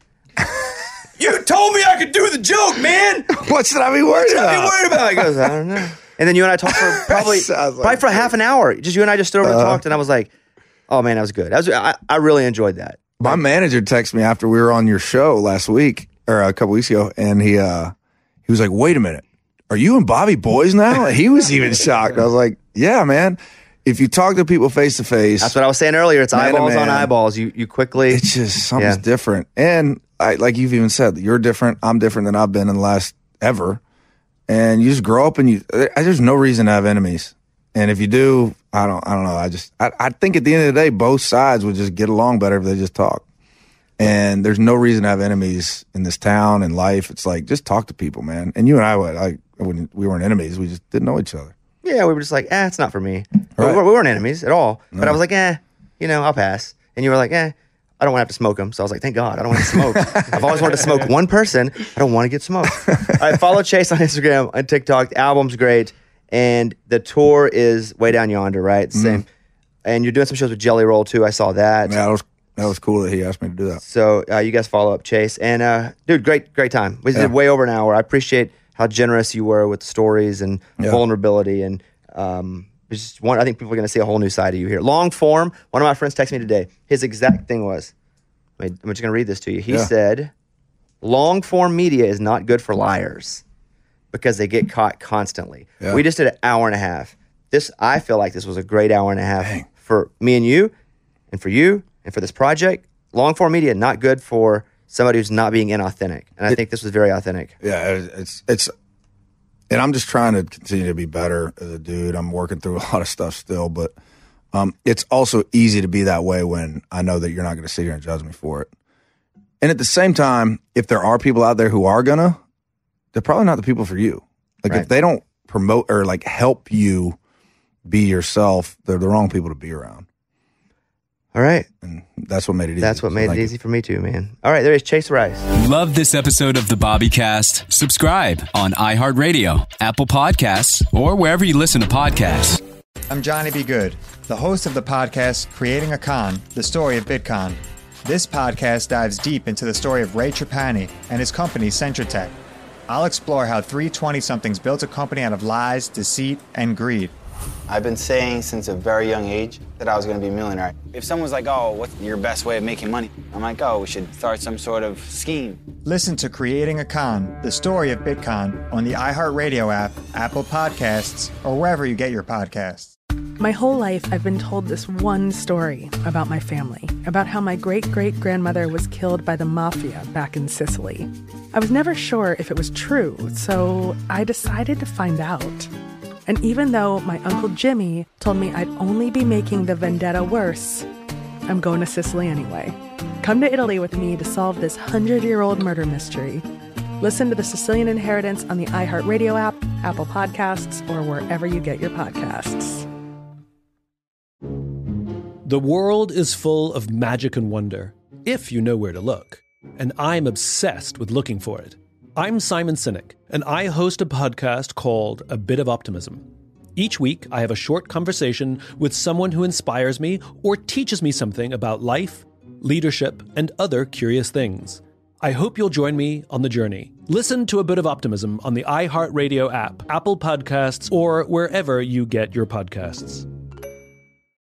You told me I could do the joke, man. What should I be worried What about? are you worried about? He goes, I don't know. And then you and I talked for probably, Sounds like probably for half an hour. Just you and I just stood over and talked. And I was like, oh, man, that was good. That was, I, I really enjoyed that. My manager texted me after we were on your show last week or a couple weeks ago, and he uh, he was like, "Wait a minute, are you and Bobby boys now?" He was even shocked. I was like, "Yeah, man. If you talk to people face to face, That's what I was saying earlier. It's Man to eyeballs on man. eyeballs. You you quickly. it's just something's Yeah. different." And I, like you've even said, you're different. I'm different than I've been in the last ever. And you just grow up, and you uh, there's no reason to have enemies. And if you do, I don't, I don't know. I just, I, I think at the end of the day, both sides would just get along better if they just talk. And there's no reason to have enemies in this town and life. It's like just talk to people, man. And you and I would, I, I wouldn't, we weren't enemies. We just didn't know each other. yeah, we were just like, eh, it's not for me. Right. We, we weren't enemies at all. No. But I was like, eh, you know, I'll pass. And you were like, eh, I don't want to have to smoke them. So I was like, thank God, I don't want to smoke. I've always wanted to smoke one person. I don't want to get smoked. All right, follow Chase on Instagram and TikTok. The album's great. And the tour is way down yonder, right? Mm-hmm. Same. And you're doing some shows with Jelly Roll, too. I saw that. Yeah, that was, that was cool that he asked me to do that. So uh, you guys follow up, Chase. And, uh, dude, great, great time. We yeah. did way over an hour. I appreciate how generous you were with stories and yeah. vulnerability. And um, just one, I think people are going to see a whole new side of you here. Long form. One of my friends texted me today. His exact thing was, I'm just going to read this to you. He yeah. said, long form media is not good for liars because they get caught constantly. Yeah. We just did an hour and a half. This, I feel like this was a great hour and a half Dang. for me and you and for you and for this project. Long form media, not good for somebody who's not being inauthentic. And I it, think this was very authentic. Yeah, it's, it's, and I'm just trying to continue to be better as a dude. I'm working through a lot of stuff still, but um, it's also easy to be that way when I know that you're not going to sit here and judge me for it. And at the same time, if there are people out there who are gonna, they're probably not the people for you. Like right. if they don't promote or like help you be yourself, they're the wrong people to be around. All right. And that's what made it easy. That's what made so it easy you. for me too, man. All right, there is Chase Rice. Love this episode of the Bobbycast? Subscribe on iHeartRadio, Apple Podcasts, or wherever you listen to podcasts. I'm Johnny B. Good, the host of the podcast Creating a Con, the story of Bitcoin. This podcast dives deep into the story of Ray Trapani and his company, Centratech. I'll explore how three twenty-somethings built a company out of lies, deceit, and greed. I've been saying since a very young age that I was going to be a millionaire. If someone's like, oh, what's your best way of making money? I'm like, oh, we should start some sort of scheme. Listen to Creating a Con, the story of Bitcoin, on the iHeartRadio app, Apple Podcasts, or wherever you get your podcasts. My whole life, I've been told this one story about my family, about how my great-great-grandmother was killed by the mafia back in Sicily. I was never sure if it was true, so I decided to find out. And even though my Uncle Jimmy told me I'd only be making the vendetta worse, I'm going to Sicily anyway. Come to Italy with me to solve this hundred-year-old murder mystery. Listen to The Sicilian Inheritance on the iHeartRadio app, Apple Podcasts, or wherever you get your podcasts. The world is full of magic and wonder, if you know where to look. And I'm obsessed with looking for it. I'm Simon Sinek, and I host a podcast called A Bit of Optimism. Each week, I have a short conversation with someone who inspires me or teaches me something about life, leadership, and other curious things. I hope you'll join me on the journey. Listen to A Bit of Optimism on the iHeartRadio app, Apple Podcasts, or wherever you get your podcasts.